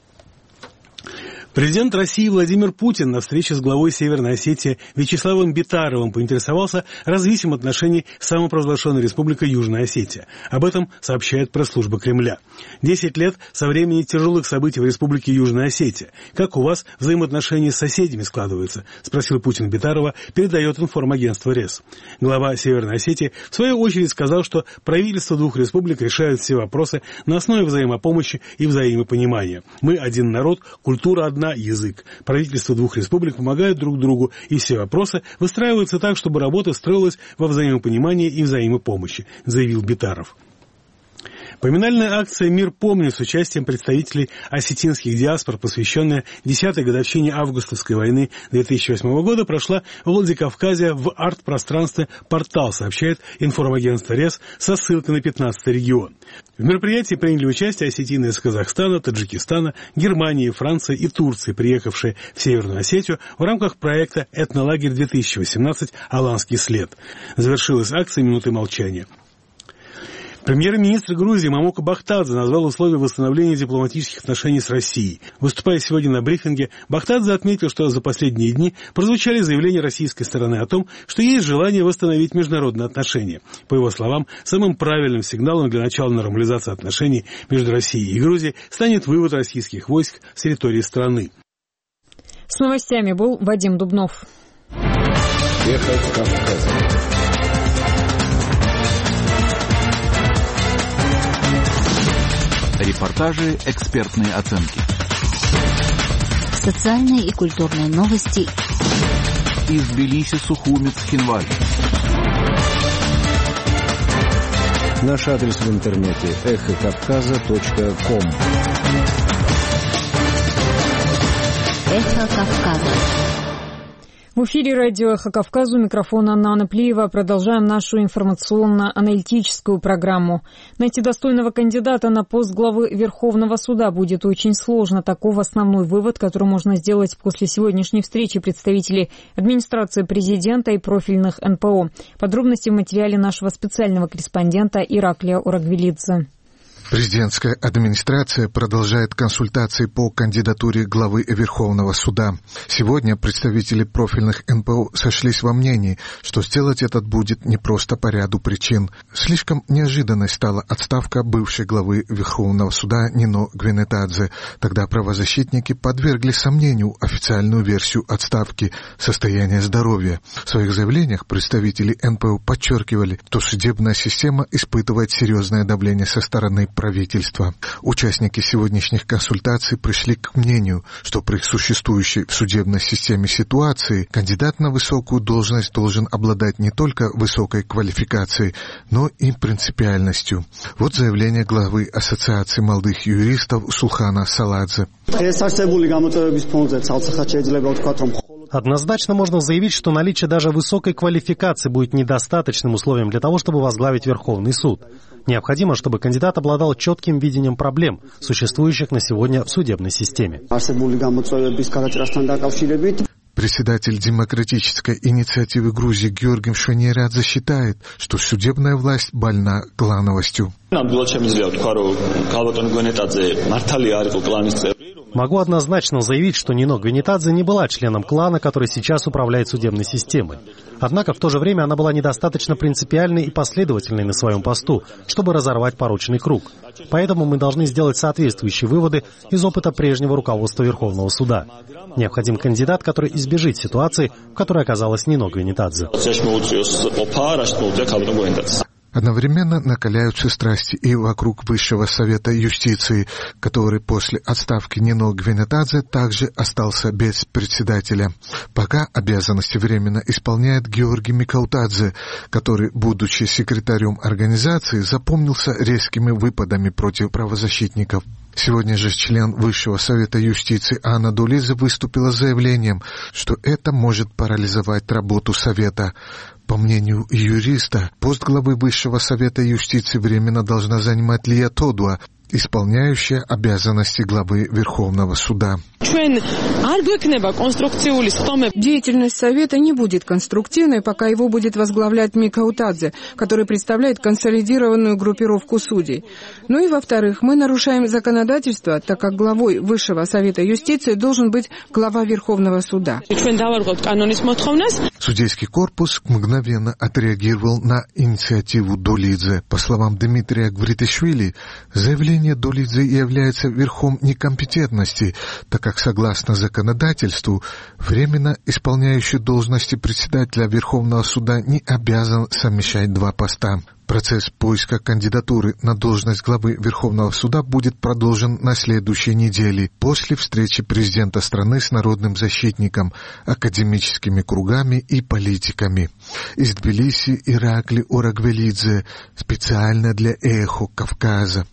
[SPEAKER 2] Президент России Владимир Путин на встрече с главой Северной Осетии Вячеславом Битаровым поинтересовался развитием отношений с самопровозглашенной республикой Южная Осетия. Об этом сообщает пресс-служба Кремля. Десять лет со времени тяжелых событий в республике Южная Осетия. Как у вас взаимоотношения с соседями складываются? Спросил Путин Битарова, передает информагентство РЕС. Глава Северной Осетии в свою очередь сказал, что правительства двух республик решают все вопросы на основе взаимопомощи и взаимопонимания. Мы один народ, культура одна, язык. Правительства двух республик помогают друг другу, и все вопросы выстраиваются так, чтобы работа строилась во взаимопонимании и взаимопомощи, заявил Битаров. Поминальная акция «Мир помнит» с участием представителей осетинских диаспор, посвященная десятой годовщине августовской войны две тысячи восьмого года, прошла в Владикавказе в арт-пространстве «Портал», сообщает информагентство РЕС со ссылкой на пятнадцатый регион. В мероприятии приняли участие осетины из Казахстана, Таджикистана, Германии, Франции и Турции, приехавшие в Северную Осетию в рамках проекта «Этнолагерь-две тысячи восемнадцать. Аланский след». Завершилась акция минуты молчания. Премьер-министр Грузии Мамока Бахтадзе назвал условия восстановления дипломатических отношений с Россией. Выступая сегодня на брифинге, Бахтадзе отметил, что за последние дни прозвучали заявления российской стороны о том, что есть желание восстановить международные отношения. По его словам, самым правильным сигналом для начала нормализации отношений между Россией и Грузией станет вывод российских войск с территории страны.
[SPEAKER 1] С новостями был Вадим Дубнов.
[SPEAKER 22] Эхо Кавказа.
[SPEAKER 23] Репортажи, экспертные оценки.
[SPEAKER 6] Социальные и культурные новости.
[SPEAKER 23] Из Тбилиси, Сухуми, Цхинваль.
[SPEAKER 22] Наш адрес в интернете эхо кавказа точка ком.
[SPEAKER 6] Эхо Кавказа.
[SPEAKER 1] В эфире радио «Эхо Кавказа», у микрофона Анна Плиева. Продолжаем нашу информационно-аналитическую программу. Найти достойного кандидата на пост главы Верховного суда будет очень сложно. Таков основной вывод, который можно сделать после сегодняшней встречи представителей администрации президента и профильных эн пэ о. Подробности в материале нашего специального корреспондента Ираклия Урагвелидзе.
[SPEAKER 7] Президентская администрация продолжает консультации по кандидатуре главы Верховного суда. Сегодня представители профильных эн пэ о сошлись во мнении, что сделать это будет не просто по ряду причин. Слишком неожиданной стала отставка бывшей главы Верховного суда Нино Гвинетадзе. Тогда правозащитники подвергли сомнению официальную версию отставки — состояние здоровья. В своих заявлениях представители эн пэ о подчеркивали, что судебная система испытывает серьезное давление со стороны правительства. Участники сегодняшних консультаций пришли к мнению, что при существующей в судебной системе ситуации кандидат на высокую должность должен обладать не только высокой квалификацией, но и принципиальностью. Вот заявление главы Ассоциации молодых юристов Сулхана Саладзе.
[SPEAKER 9] Однозначно можно заявить, что наличие даже высокой квалификации будет недостаточным условием для того, чтобы возглавить Верховный суд. Необходимо, чтобы кандидат обладал четким видением проблем, существующих на сегодня в судебной системе.
[SPEAKER 7] Председатель демократической инициативы Грузии Георгий Мшванирядзе считает, что судебная власть больна клановостью.
[SPEAKER 9] Могу однозначно заявить, что Нино Гвинетадзе не была членом клана, который сейчас управляет судебной системой. Однако в то же время она была недостаточно принципиальной и последовательной на своем посту, чтобы разорвать порочный круг. Поэтому мы должны сделать соответствующие выводы из опыта прежнего руководства Верховного суда. Необходим кандидат, который избежит ситуации, в которой оказалась Нино Гвинетадзе.
[SPEAKER 7] Одновременно накаляются страсти и вокруг Высшего совета юстиции, который после отставки Нино Гвинетадзе также остался без председателя. Пока обязанности временно исполняет Георгий Микаутадзе, который, будучи секретарем организации, запомнился резкими выпадами против правозащитников. Сегодня же член Высшего совета юстиции Анна Дулидзе выступила с заявлением, что это может парализовать работу совета. По мнению юриста, пост главы Высшего совета юстиции временно должна занимать Лия Тодуа, исполняющая обязанности главы Верховного суда.
[SPEAKER 10] Деятельность Совета не будет конструктивной, пока его будет возглавлять Микаутадзе, который представляет консолидированную группировку судей. Ну и во-вторых, мы нарушаем законодательство, так как главой Высшего Совета юстиции должен быть глава Верховного суда.
[SPEAKER 7] Судейский корпус мгновенно отреагировал на инициативу Дулидзе. По словам Дмитрия Гвритишвили, заявление Дулидзе является верхом некомпетентности, так как, согласно законодательству, временно исполняющий должности председателя Верховного суда не обязан совмещать два поста. Процесс поиска кандидатуры на должность главы Верховного суда будет продолжен на следующей неделе, после встречи президента страны с народным защитником, академическими кругами и политиками. Из Тбилиси Иракли Орагвелидзе, специально для «Эхо Кавказа».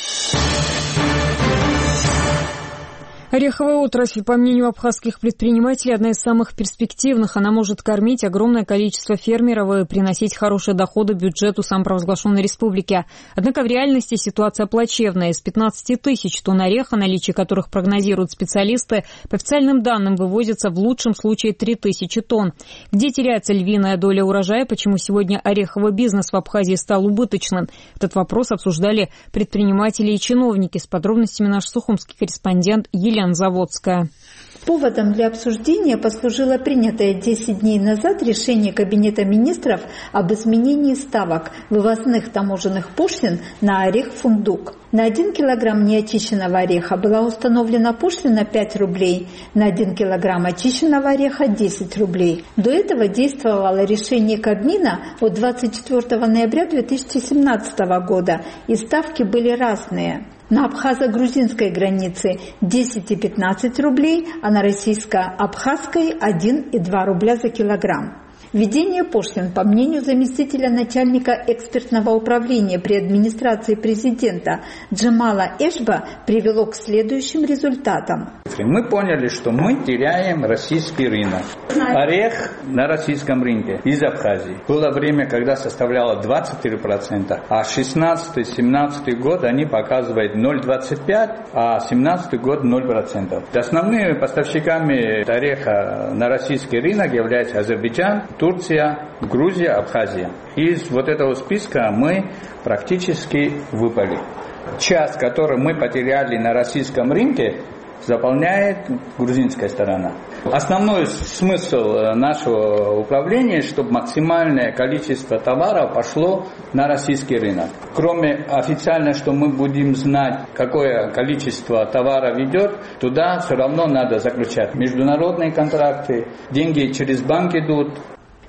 [SPEAKER 1] Ореховая отрасль, по мнению абхазских предпринимателей, одна из самых перспективных. Она может кормить огромное количество фермеров и приносить хорошие доходы бюджету самопровозглашенной республики. Однако в реальности ситуация плачевная. Из пятнадцати тысяч тонн ореха, наличие которых прогнозируют специалисты, по официальным данным вывозится в лучшем случае три тысячи тонн. Где теряется львиная доля урожая, почему сегодня ореховый бизнес в Абхазии стал убыточным? Этот вопрос обсуждали предприниматели и чиновники. С подробностями наш сухумский корреспондент Елена Заводская.
[SPEAKER 13] Поводом для обсуждения послужило принятое десять дней назад решение Кабинета министров об изменении ставок вывозных таможенных пошлин на орех-фундук. На один килограмм неочищенного ореха была установлена пошлина пять рублей, на один килограмм очищенного ореха десять рублей. До этого действовало решение Кабмина от двадцать четвёртого ноября две тысячи семнадцатого года, и ставки были разные. На абхазо-грузинской границе десять и пятнадцать рублей, а на российско-абхазской один и два рубля за килограмм. Введение пошлин, по мнению заместителя начальника экспертного управления при администрации президента Джамала Эшба, привело к следующим результатам.
[SPEAKER 24] Мы поняли, что мы теряем российский рынок. Орех на российском рынке из Абхазии было время, когда составляло двадцать три процента, а шестнадцатый-семнадцатый год они показывают ноль целых двадцать пять сотых, а семнадцатый год ноль процентов. Основными поставщиками ореха на российский рынок являются Азербайджан, Турция, Грузия, Абхазия. Из вот этого списка мы практически выпали. Часть, которую мы потеряли на российском рынке, заполняет грузинская сторона. Основной смысл нашего управления, чтобы максимальное количество товаров пошло на российский рынок. Кроме официально, что мы будем знать, какое количество товаров идет, туда все равно надо заключать международные контракты, деньги через банк идут.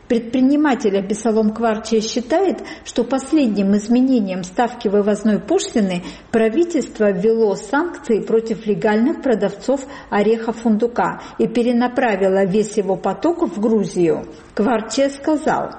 [SPEAKER 13] Предприниматель Абесалом Кварчия считает, что последним изменением ставки вывозной пошлины правительство ввело санкции против легальных продавцов ореха-фундука и перенаправило весь его поток в Грузию. Кварчия сказал: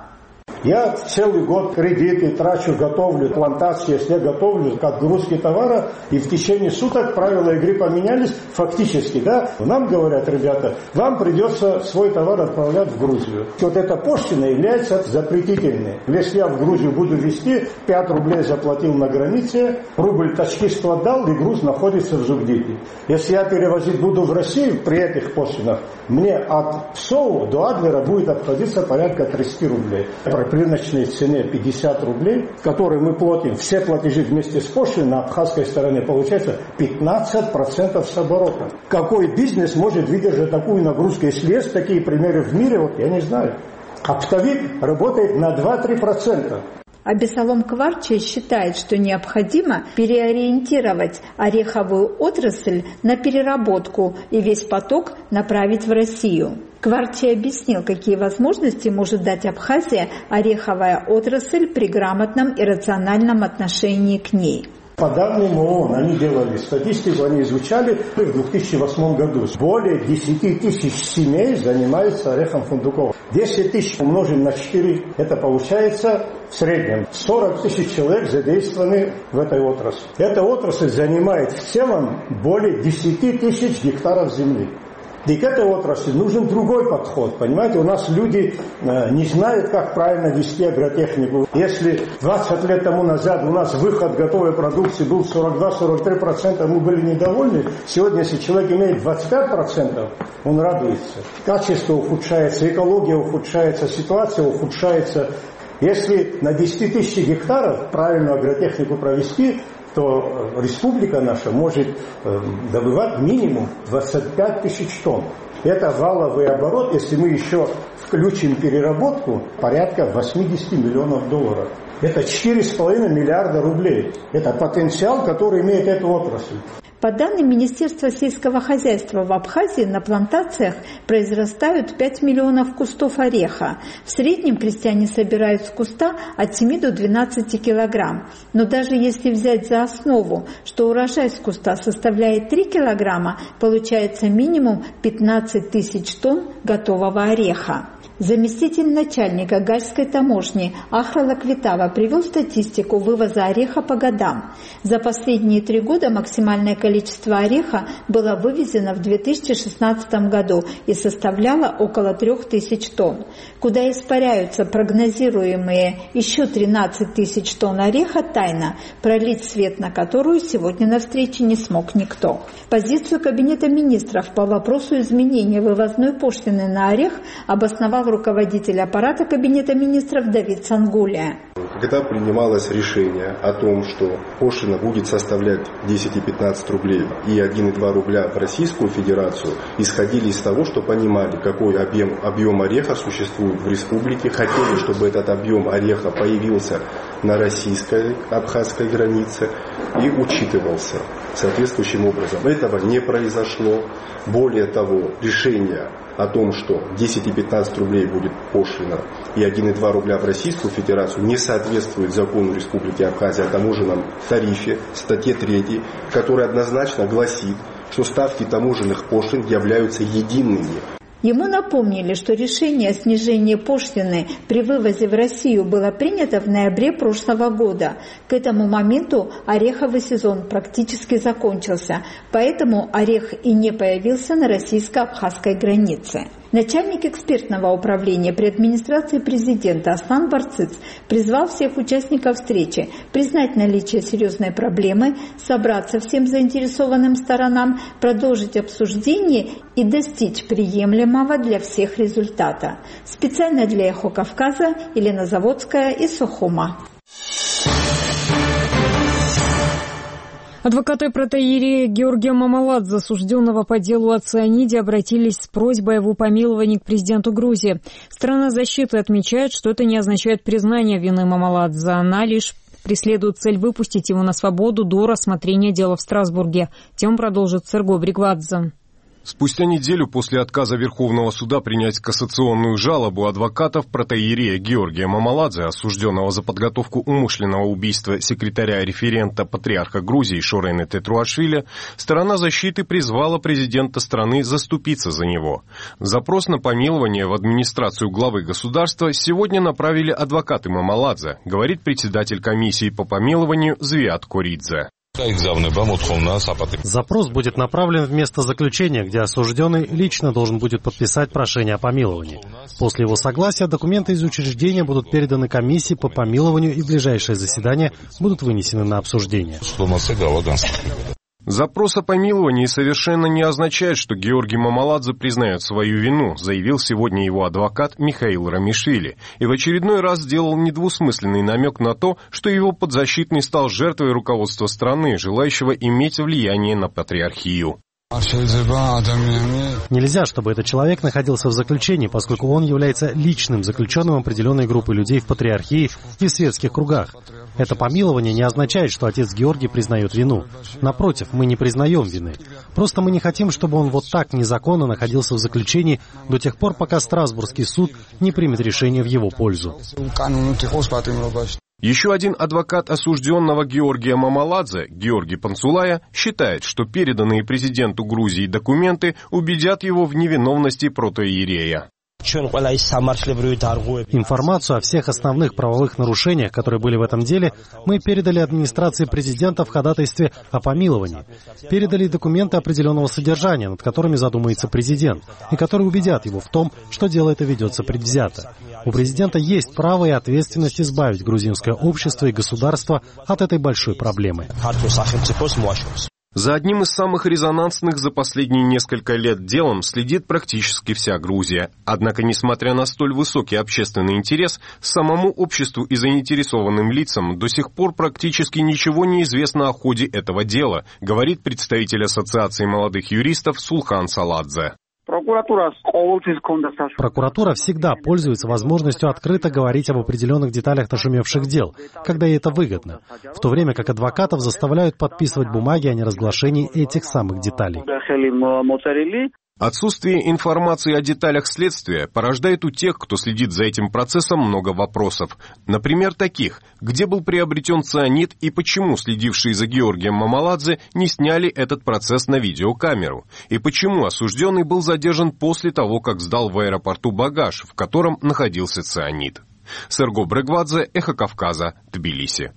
[SPEAKER 3] Я целый год кредиты трачу, готовлю плантации, если я готовлю к отгрузке товара, и в течение суток правила игры поменялись фактически, да. Нам говорят, ребята, вам придется свой товар отправлять в Грузию. Вот эта пошлина является запретительной. Если я в Грузию буду везти, пять рублей заплатил на границе, рубль тачкист отдал, и груз находится в Зугдите. Если я перевозить буду в Россию при этих пошлинах, мне от Псоу до Адлера будет обходиться порядка тридцать рублей. При рыночной цене пятьдесят рублей, которые мы платим, все платежи вместе с пошлиной на абхазской стороне, получается пятнадцать процентов с оборота. Какой бизнес может выдержать такую нагрузку? Если есть такие примеры в мире, вот я не знаю. Оптовик работает на два-три процента.
[SPEAKER 13] Абесалом Кварчия считает, что необходимо переориентировать ореховую отрасль на переработку и весь поток направить в Россию. Кварчия объяснил, какие возможности может дать Абхазия ореховая отрасль при грамотном и рациональном отношении к ней.
[SPEAKER 3] По данным ООН, они делали статистику, они изучали в две тысячи восьмом году. Более десять тысяч семей занимаются орехом фундуковым. десять тысяч умножим на четыре, это получается в среднем сорок тысяч человек задействованы в этой отрасли. Эта отрасль занимает в целом более десять тысяч гектаров земли. И к этой отрасли нужен другой подход. Понимаете, у нас люди э, не знают, как правильно вести агротехнику. Если двадцать лет тому назад у нас выход готовой продукции был сорок два - сорок три процента, мы были недовольны. Сегодня, если человек имеет двадцать пять процентов, он радуется. Качество ухудшается, экология ухудшается, ситуация ухудшается. Если на десять тысяч гектаров правильную агротехнику провести, то республика наша может э, добывать минимум двадцать пять тысяч тонн. Это валовый оборот, если мы еще включим переработку, порядка восемьдесят миллионов долларов. Это четыре с половиной миллиарда рублей. Это потенциал, который имеет эта отрасль.
[SPEAKER 13] По данным Министерства сельского хозяйства, в Абхазии на плантациях произрастают пять миллионов кустов ореха. В среднем крестьяне собирают с куста от семи до двенадцати килограмм. Но даже если взять за основу, что урожай с куста составляет три килограмма, получается минимум пятнадцать тысяч тонн готового ореха. Заместитель начальника Гальской таможни Ахра Лаквитава привел статистику вывоза ореха по годам. За последние три года максимальное количество ореха было вывезено в две тысячи шестнадцатом году и составляло около трех тысяч тонн. Куда испаряются прогнозируемые еще тринадцать тысяч тонн ореха, тайна, пролить свет на которую сегодня на встрече не смог никто. Позицию Кабинета министров по вопросу изменения вывозной пошлины на орех обосновал руководитель аппарата Кабинета министров Давид Сангулия.
[SPEAKER 12] Когда принималось решение о том, что пошлина будет составлять десять и пятнадцать рублей и один и два рубля в Российскую Федерацию, исходили из того, что понимали, какой объем, объем ореха существует в республике, хотели, чтобы этот объем ореха появился на российской абхазской границе и учитывался соответствующим образом. Этого не произошло. Более того, решение о том, что десять и пятнадцать рублей будет пошлина и один и два рубля в Российскую Федерацию, не соответствует закону Республики Абхазия о таможенном тарифе, статье третьей, которая однозначно гласит, что ставки таможенных пошлин являются едиными.
[SPEAKER 13] Ему напомнили, что решение о снижении пошлины при вывозе в Россию было принято в ноябре прошлого года. К этому моменту ореховый сезон практически закончился, поэтому орех и не появился на российско-абхазской границе. Начальник экспертного управления при администрации президента Аслан Барцыц призвал всех участников встречи признать наличие серьезной проблемы, собраться всем заинтересованным сторонам, продолжить обсуждение и достичь приемлемого для всех результата. Специально для «Эхо Кавказа» Елена Заводская из Сухума.
[SPEAKER 1] Адвокаты протоиерея Георгия Мамаладзе, осужденного по делу о цианиде, обратились с просьбой об упомиловании к президенту Грузии. Сторона защиты отмечает, что это не означает признание вины Мамаладзе. Она лишь преследует цель выпустить его на свободу до рассмотрения дела в Страсбурге. Тему продолжит Серго Бригвадзе.
[SPEAKER 14] Спустя неделю после отказа Верховного суда принять кассационную жалобу адвокатов протоиерея Георгия Мамаладзе, осужденного за подготовку умышленного убийства секретаря-референта патриарха Грузии Шорены Тетруашвили, сторона защиты призвала президента страны заступиться за него. Запрос на помилование в администрацию главы государства сегодня направили адвокаты Мамаладзе, говорит председатель комиссии по помилованию Звиат Коридзе.
[SPEAKER 9] Запрос будет направлен в место заключения, где осужденный лично должен будет подписать прошение о помиловании. После его согласия документы из учреждения будут переданы комиссии по помилованию и в ближайшее заседание будут вынесены на обсуждение.
[SPEAKER 14] Запрос о помиловании совершенно не означает, что Георгий Мамаладзе признает свою вину, заявил сегодня его адвокат Михаил Рамишвили, и в очередной раз сделал недвусмысленный намек на то, что его подзащитный стал жертвой руководства страны, желающего иметь влияние на патриархию.
[SPEAKER 9] Нельзя, чтобы этот человек находился в заключении, поскольку он является личным заключенным определенной группы людей в патриархии и в светских кругах. Это помилование не означает, что отец Георгий признает вину. Напротив, мы не признаем вины. Просто мы не хотим, чтобы он вот так незаконно находился в заключении до тех пор, пока Страсбургский суд не примет решение в его пользу.
[SPEAKER 14] Еще один адвокат осужденного Георгия Мамаладзе, Георгий Панцулая, считает, что переданные президенту Грузии документы убедят его в невиновности протоиерея.
[SPEAKER 9] Информацию о всех основных правовых нарушениях, которые были в этом деле, мы передали администрации президента в ходатайстве о помиловании. Передали документы определенного содержания, над которыми задумается президент, и которые убедят его в том, что дело это ведется предвзято. У президента есть право и ответственность избавить грузинское общество и государство от этой большой проблемы.
[SPEAKER 14] За одним из самых резонансных за последние несколько лет делом следит практически вся Грузия. Однако, несмотря на столь высокий общественный интерес, самому обществу и заинтересованным лицам до сих пор практически ничего не известно о ходе этого дела, говорит представитель Ассоциации молодых юристов Сулхан Саладзе.
[SPEAKER 9] Прокуратура всегда пользуется возможностью открыто говорить об определенных деталях нашумевших дел, когда ей это выгодно, в то время как адвокатов заставляют подписывать бумаги о неразглашении этих самых деталей.
[SPEAKER 14] Отсутствие информации о деталях следствия порождает у тех, кто следит за этим процессом, много вопросов. Например, таких: где был приобретен цианид и почему следившие за Георгием Мамаладзе не сняли этот процесс на видеокамеру? И почему осужденный был задержан после того, как сдал в аэропорту багаж, в котором находился цианид? Серго Брегвадзе, Эхо Кавказа, Тбилиси.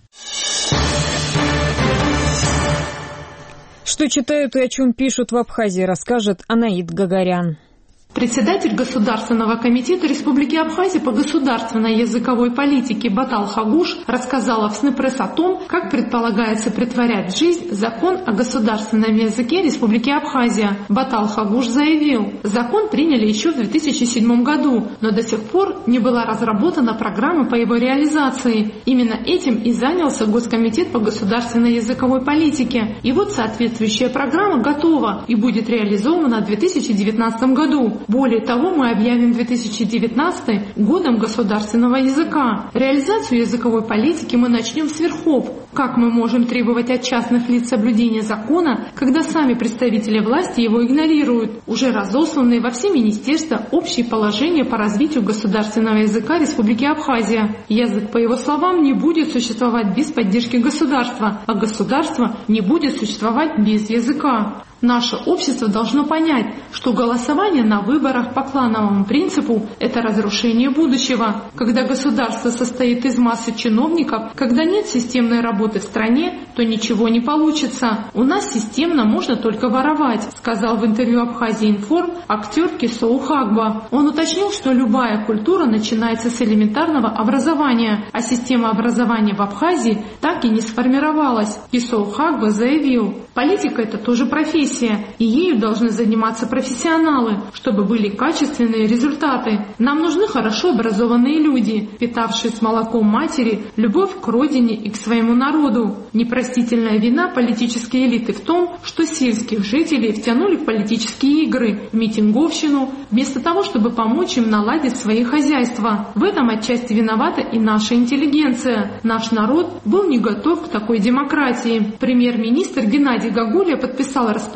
[SPEAKER 1] Что читают и о чем пишут в Абхазии, расскажет Анаит Гагарян.
[SPEAKER 15] Председатель Государственного комитета Республики Абхазия по государственной языковой политике Батал Хагуш рассказала в СНИ-пресс о том, как предполагается претворять в жизнь закон о государственном языке Республики Абхазия. Батал Хагуш заявил, закон приняли еще в две тысячи седьмом году, но до сих пор не была разработана программа по его реализации. Именно этим и занялся Госкомитет по государственной языковой политике. И вот соответствующая программа готова и будет реализована в две тысячи девятнадцатом году. Более того, мы объявим две тысячи девятнадцатый годом государственного языка. Реализацию языковой политики мы начнем с верхов. Как мы можем требовать от частных лиц соблюдения закона, когда сами представители власти его игнорируют? Уже разосланные во все министерства общие положения по развитию государственного языка Республики Абхазия. Язык, по его словам, не будет существовать без поддержки государства, а государство не будет существовать без языка. Наше общество должно понять, что голосование на выборах по клановому принципу – это разрушение будущего. Когда государство состоит из массы чиновников, когда нет системной работы в стране, то ничего не получится. У нас системно можно только воровать, сказал в интервью Абхазия Информ актер Кисоу Хагба. Он уточнил, что любая культура начинается с элементарного образования, а система образования в Абхазии так и не сформировалась. Кисоу Хагба заявил, политика – это тоже профессия, и ею должны заниматься профессионалы, чтобы были качественные результаты. Нам нужны хорошо образованные люди, питавшие с молоком матери любовь к родине и к своему народу. Непростительная вина политической элиты в том, что сельских жителей втянули в политические игры, в митинговщину, вместо того, чтобы помочь им наладить свои хозяйства. В этом отчасти виновата и наша интеллигенция. Наш народ был не готов к такой демократии. Премьер-министр Геннадий Гагулия подписал распоряжение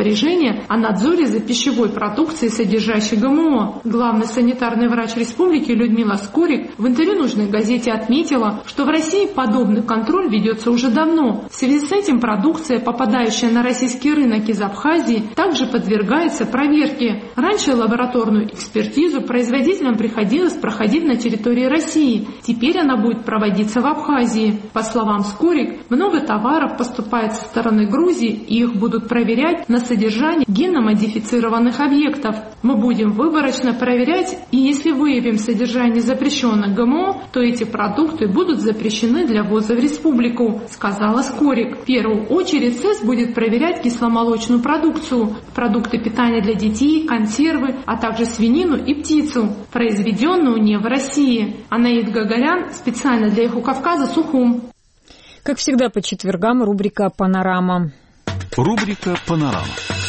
[SPEAKER 15] распоряжение о надзоре за пищевой продукцией, содержащей ГМО. Главный санитарный врач республики Людмила Скорик в интервью нужной газете отметила, что в России подобный контроль ведется уже давно. В связи с этим продукция, попадающая на российский рынок из Абхазии, также подвергается проверке. Раньше лабораторную экспертизу производителям приходилось проходить на территории России. Теперь она будет проводиться в Абхазии. По словам Скорик, много товаров поступает со стороны Грузии, и их будут проверять на содержание генно-модифицированных объектов. Мы будем выборочно проверять, и если выявим содержание запрещенных ГМО, то эти продукты будут запрещены для ввоза в республику, сказала Скорик. В первую очередь СЭС будет проверять кисломолочную продукцию, продукты питания для детей, консервы, а также свинину и птицу, произведенную не в России. Анаид Гагарян специально для «Эхо Кавказа», Сухум.
[SPEAKER 1] Как всегда по четвергам рубрика «Панорама».
[SPEAKER 11] Рубрика «Панорама».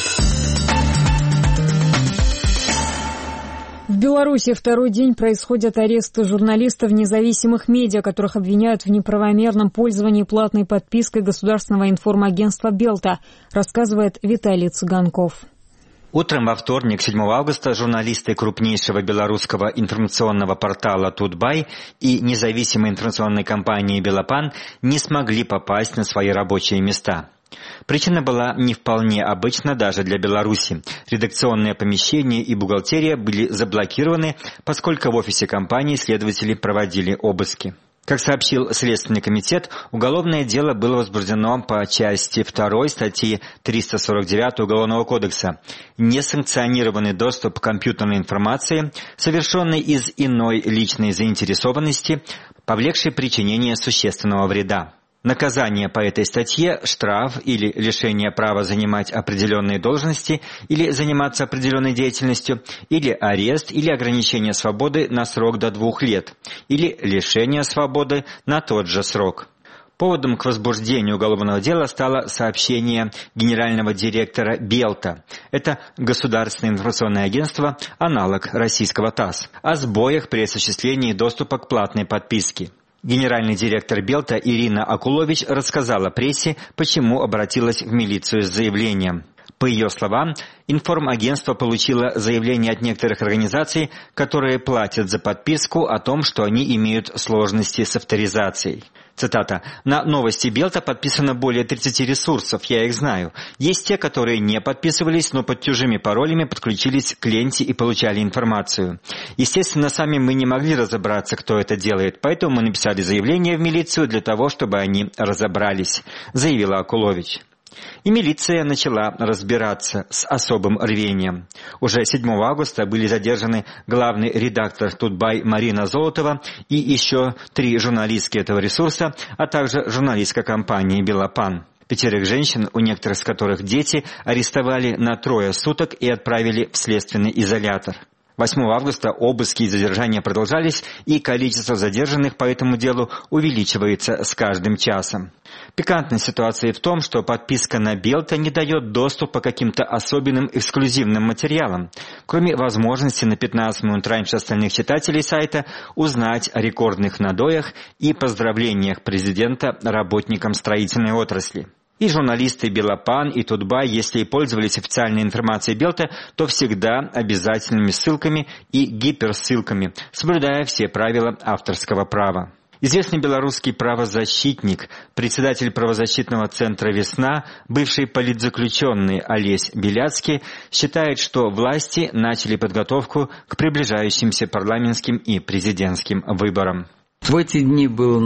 [SPEAKER 1] В Беларуси второй день происходят аресты журналистов независимых медиа, которых обвиняют в неправомерном пользовании платной подпиской государственного информагентства «Белта», рассказывает Виталий Цыганков.
[SPEAKER 16] Утром во вторник, седьмого августа, журналисты крупнейшего белорусского информационного портала «Тутбай» и независимой информационной компании «Белопан» не смогли попасть на свои рабочие места. Причина была не вполне обычна даже для Беларуси. Редакционные помещения и бухгалтерия были заблокированы, поскольку в офисе компании следователи проводили обыски. Как сообщил Следственный комитет, уголовное дело было возбуждено по части второй статьи триста сорок девять Уголовного кодекса «Несанкционированный доступ к компьютерной информации, совершенный из иной личной заинтересованности, повлекший причинение существенного вреда». Наказание по этой статье – штраф или лишение права занимать определенные должности или заниматься определенной деятельностью, или арест или ограничение свободы на срок до двух лет, или лишение свободы на тот же срок. Поводом к возбуждению уголовного дела стало сообщение генерального директора «Белта». Это государственное информационное агентство, аналог российского ТАСС, о сбоях при осуществлении доступа к платной подписке. Генеральный директор «Белта» Ирина Акулович рассказала прессе, почему обратилась в милицию с заявлением. По ее словам, информагентство получило заявление от некоторых организаций, которые платят за подписку, о том, что они имеют сложности с авторизацией. Цитата. «На новости Белта подписано более тридцати ресурсов, я их знаю. Есть те, которые не подписывались, но под чужими паролями подключились к ленте и получали информацию. Естественно, сами мы не могли разобраться, кто это делает, поэтому мы написали заявление в милицию для того, чтобы они разобрались», заявила Акулович. И милиция начала разбираться с особым рвением. Уже седьмого августа были задержаны главный редактор «Тутбай» Марина Золотова и еще три журналистки этого ресурса, а также журналистка компании «Белопан». Пятерых женщин, у некоторых из которых дети, арестовали на трое суток и отправили в следственный изолятор. восьмого августа обыски и задержания продолжались, и количество задержанных по этому делу увеличивается с каждым часом. Пикантность ситуации в том, что подписка на Белта не дает доступа к каким-то особенным эксклюзивным материалам, кроме возможности на пятнадцать минут раньше остальных читателей сайта узнать о рекордных надоях и поздравлениях президента работникам строительной отрасли. И журналисты «Белопан» и «Тутбай», если и пользовались официальной информацией Белта, то всегда обязательными ссылками и гиперссылками, соблюдая все правила авторского права. Известный белорусский правозащитник, председатель правозащитного центра «Весна», бывший политзаключенный Олесь Беляцкий, считает, что власти начали подготовку к приближающимся парламентским и президентским выборам.
[SPEAKER 17] В эти дни был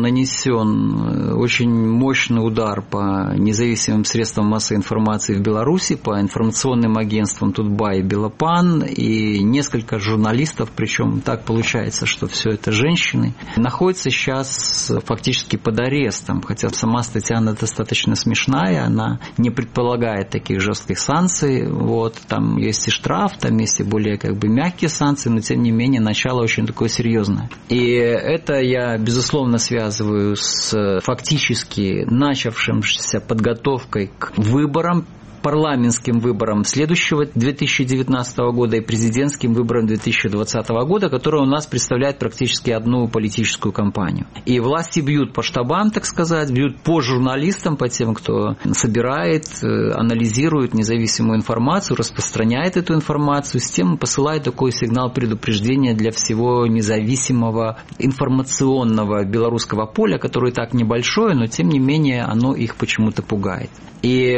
[SPEAKER 17] нанесен очень мощный удар по независимым средствам массовой информации в Беларуси, по информационным агентствам «Тутбай» и «Белопан», и несколько журналистов, причем так получается, что все это женщины, находятся сейчас фактически под арестом, хотя сама статья она достаточно смешная, она не предполагает таких жестких санкций, вот, там есть и штраф, там есть и более как бы мягкие санкции, но тем не менее начало очень такое серьезное. И это я Я, безусловно, связываю с фактически начавшимся подготовкой к выборам парламентским выборам следующего две тысячи девятнадцатого года и президентским выборам две тысячи двадцатого года, которые у нас представляют практически одну политическую кампанию. И власти бьют по штабам, так сказать, бьют по журналистам, по тем, кто собирает, анализирует независимую информацию, распространяет эту информацию, с тем посылает такой сигнал предупреждения для всего независимого информационного белорусского поля, которое и так небольшое, но тем не менее оно их почему-то пугает. И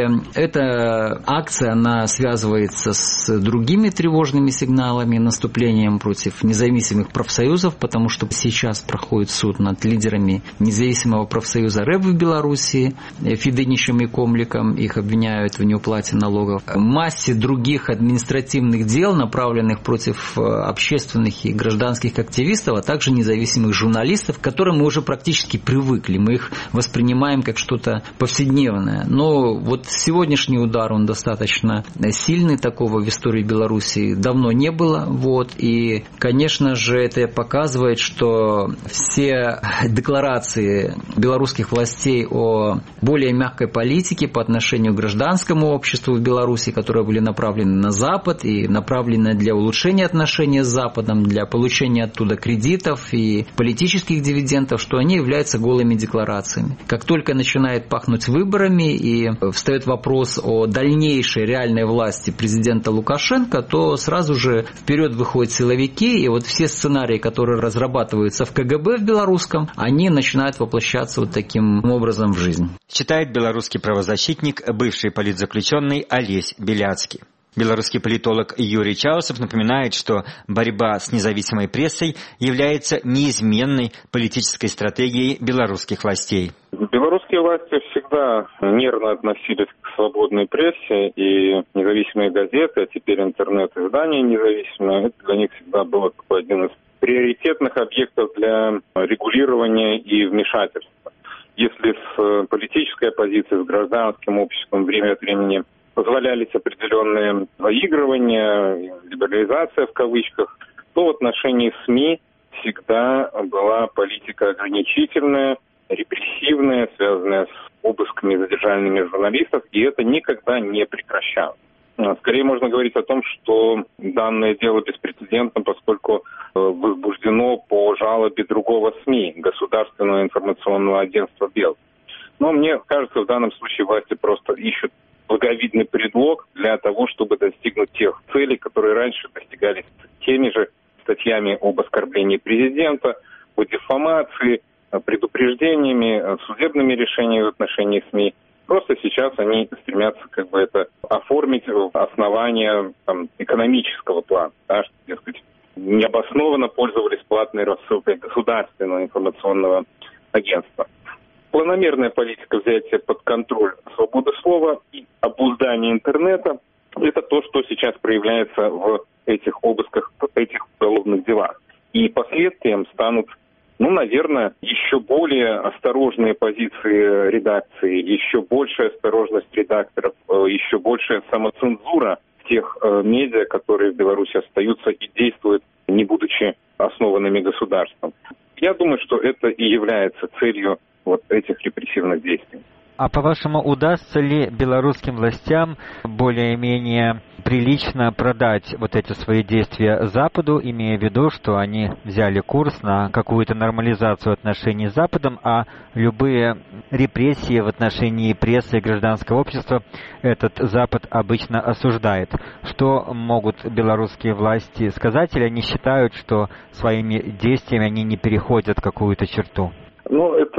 [SPEAKER 17] эта акция, она связывается с другими тревожными сигналами, наступлением против независимых профсоюзов, потому что сейчас проходит суд над лидерами независимого профсоюза РЭП в Беларуси, Фиденичем и Комликом, их обвиняют в неуплате налогов. Массе других административных дел, направленных против общественных и гражданских активистов, а также независимых журналистов, к которым мы уже практически привыкли, мы их воспринимаем как что-то повседневное. Но вот сегодняшний удар, он достаточно сильный, такого в истории Беларуси давно не было. Вот. И, конечно же, это показывает, что все декларации белорусских властей о более мягкой политике по отношению к гражданскому обществу в Беларуси, которые были направлены на Запад и направлены для улучшения отношений с Западом, для получения оттуда кредитов и политических дивидендов, что они являются голыми декларациями. Как только начинает пахнуть выборами и встает вопрос о дальнейшей реальной власти президента Лукашенко, то сразу же вперед выходят силовики, и вот все сценарии, которые разрабатываются в ка гэ бэ в белорусском, они начинают воплощаться вот таким образом в жизнь.
[SPEAKER 16] Считает белорусский правозащитник, бывший политзаключенный Олесь Беляцкий. Белорусский политолог Юрий Чаусов напоминает, что борьба с независимой прессой является неизменной политической стратегией белорусских властей.
[SPEAKER 8] Белорусские власти всегда нервно относились к свободной прессе, и независимые газеты, а теперь интернет-издания независимые, это для них всегда было такой один из приоритетных объектов для регулирования и вмешательства. Если с политической оппозицией, с гражданским обществом время от времени позволялись определенные заигрывания, либерализация в кавычках, то в отношении СМИ всегда была политика ограничительная, репрессивная, связанная с обысками и задержаниями журналистов, и это никогда не прекращалось. Скорее можно говорить о том, что данное дело беспрецедентно, поскольку возбуждено по жалобе другого СМИ, Государственного информационного агентства БЕЛ. Но мне кажется, в данном случае власти просто ищут благовидный предлог для того, чтобы достигнуть тех целей, которые раньше достигались теми же статьями об оскорблении президента, о дефамации, предупреждениями, судебными решениями в отношении СМИ. Просто сейчас они стремятся как бы это оформить в основание там, экономического плана, да, что, дескать, необоснованно пользовались платной рассылкой Государственного информационного агентства. Планомерная политика взятия под контроль свободы слова и обуздания интернета – это то, что сейчас проявляется в этих обысках, в этих уголовных делах. И последствием станут, ну, наверное, еще более осторожные позиции редакции, еще большая осторожность редакторов, еще большая самоцензура тех медиа, которые в Беларуси остаются и действуют, не будучи основанными государством. Я думаю, что это и является целью вот этих репрессивных действий.
[SPEAKER 16] А по-вашему, удастся ли белорусским властям более-менее прилично продать вот эти свои действия Западу, имея в виду, что они взяли курс на какую-то нормализацию отношений с Западом, а любые репрессии в отношении прессы и гражданского общества этот Запад обычно осуждает? Что могут белорусские власти сказать, или они считают, что своими действиями они не переходят какую-то черту?
[SPEAKER 8] Ну, это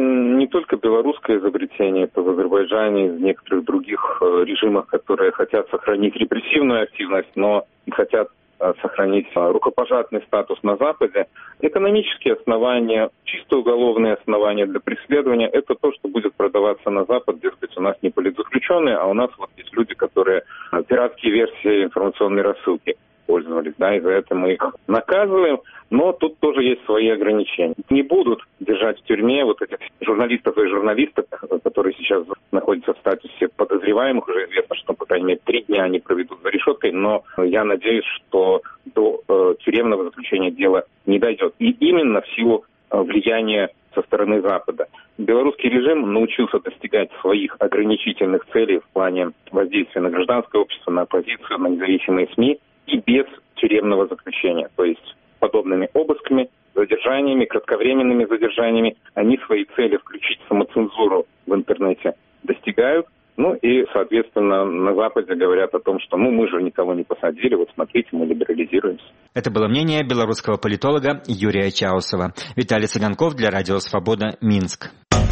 [SPEAKER 8] не только белорусское изобретение, это в Азербайджане и в некоторых других режимах, которые хотят сохранить репрессивную активность, но хотят сохранить рукопожатный статус на Западе. Экономические основания, чисто уголовные основания для преследования – это то, что будет продаваться на Запад. Дескать, у нас не политзаключенные, а у нас вот есть люди, которые пиратские версии информационной рассылки пользовались, да, и за это мы их наказываем, но тут тоже есть свои ограничения. Не будут держать в тюрьме вот этих журналистов и журналисток, которые сейчас находятся в статусе подозреваемых, уже известно, что, по крайней мере, три дня они проведут за решеткой, но я надеюсь, что до э, тюремного заключения дело не дойдет. И именно в силу э, влияния со стороны Запада. Белорусский режим научился достигать своих ограничительных целей в плане воздействия на гражданское общество, на оппозицию, на независимые СМИ и без тюремного заключения. То есть подобными обысками, задержаниями, кратковременными задержаниями они свои цели включить самоцензуру в интернете достигают. Ну и, соответственно, на Западе говорят о том, что ну мы же никого не посадили, вот смотрите, мы либерализируемся.
[SPEAKER 16] Это было мнение белорусского политолога Юрия Чаусова. Виталий Цыганков для Радио Свобода, Минск.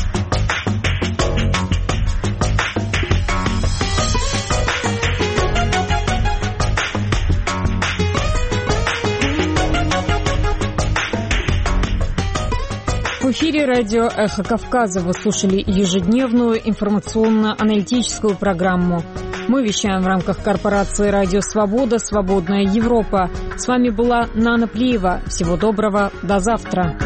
[SPEAKER 1] В эфире радио «Эхо Кавказа» вы слушали ежедневную информационно-аналитическую программу. Мы вещаем в рамках корпорации «Радио Свобода. Свободная Европа». С вами была Нана Плиева. Всего доброго. До завтра.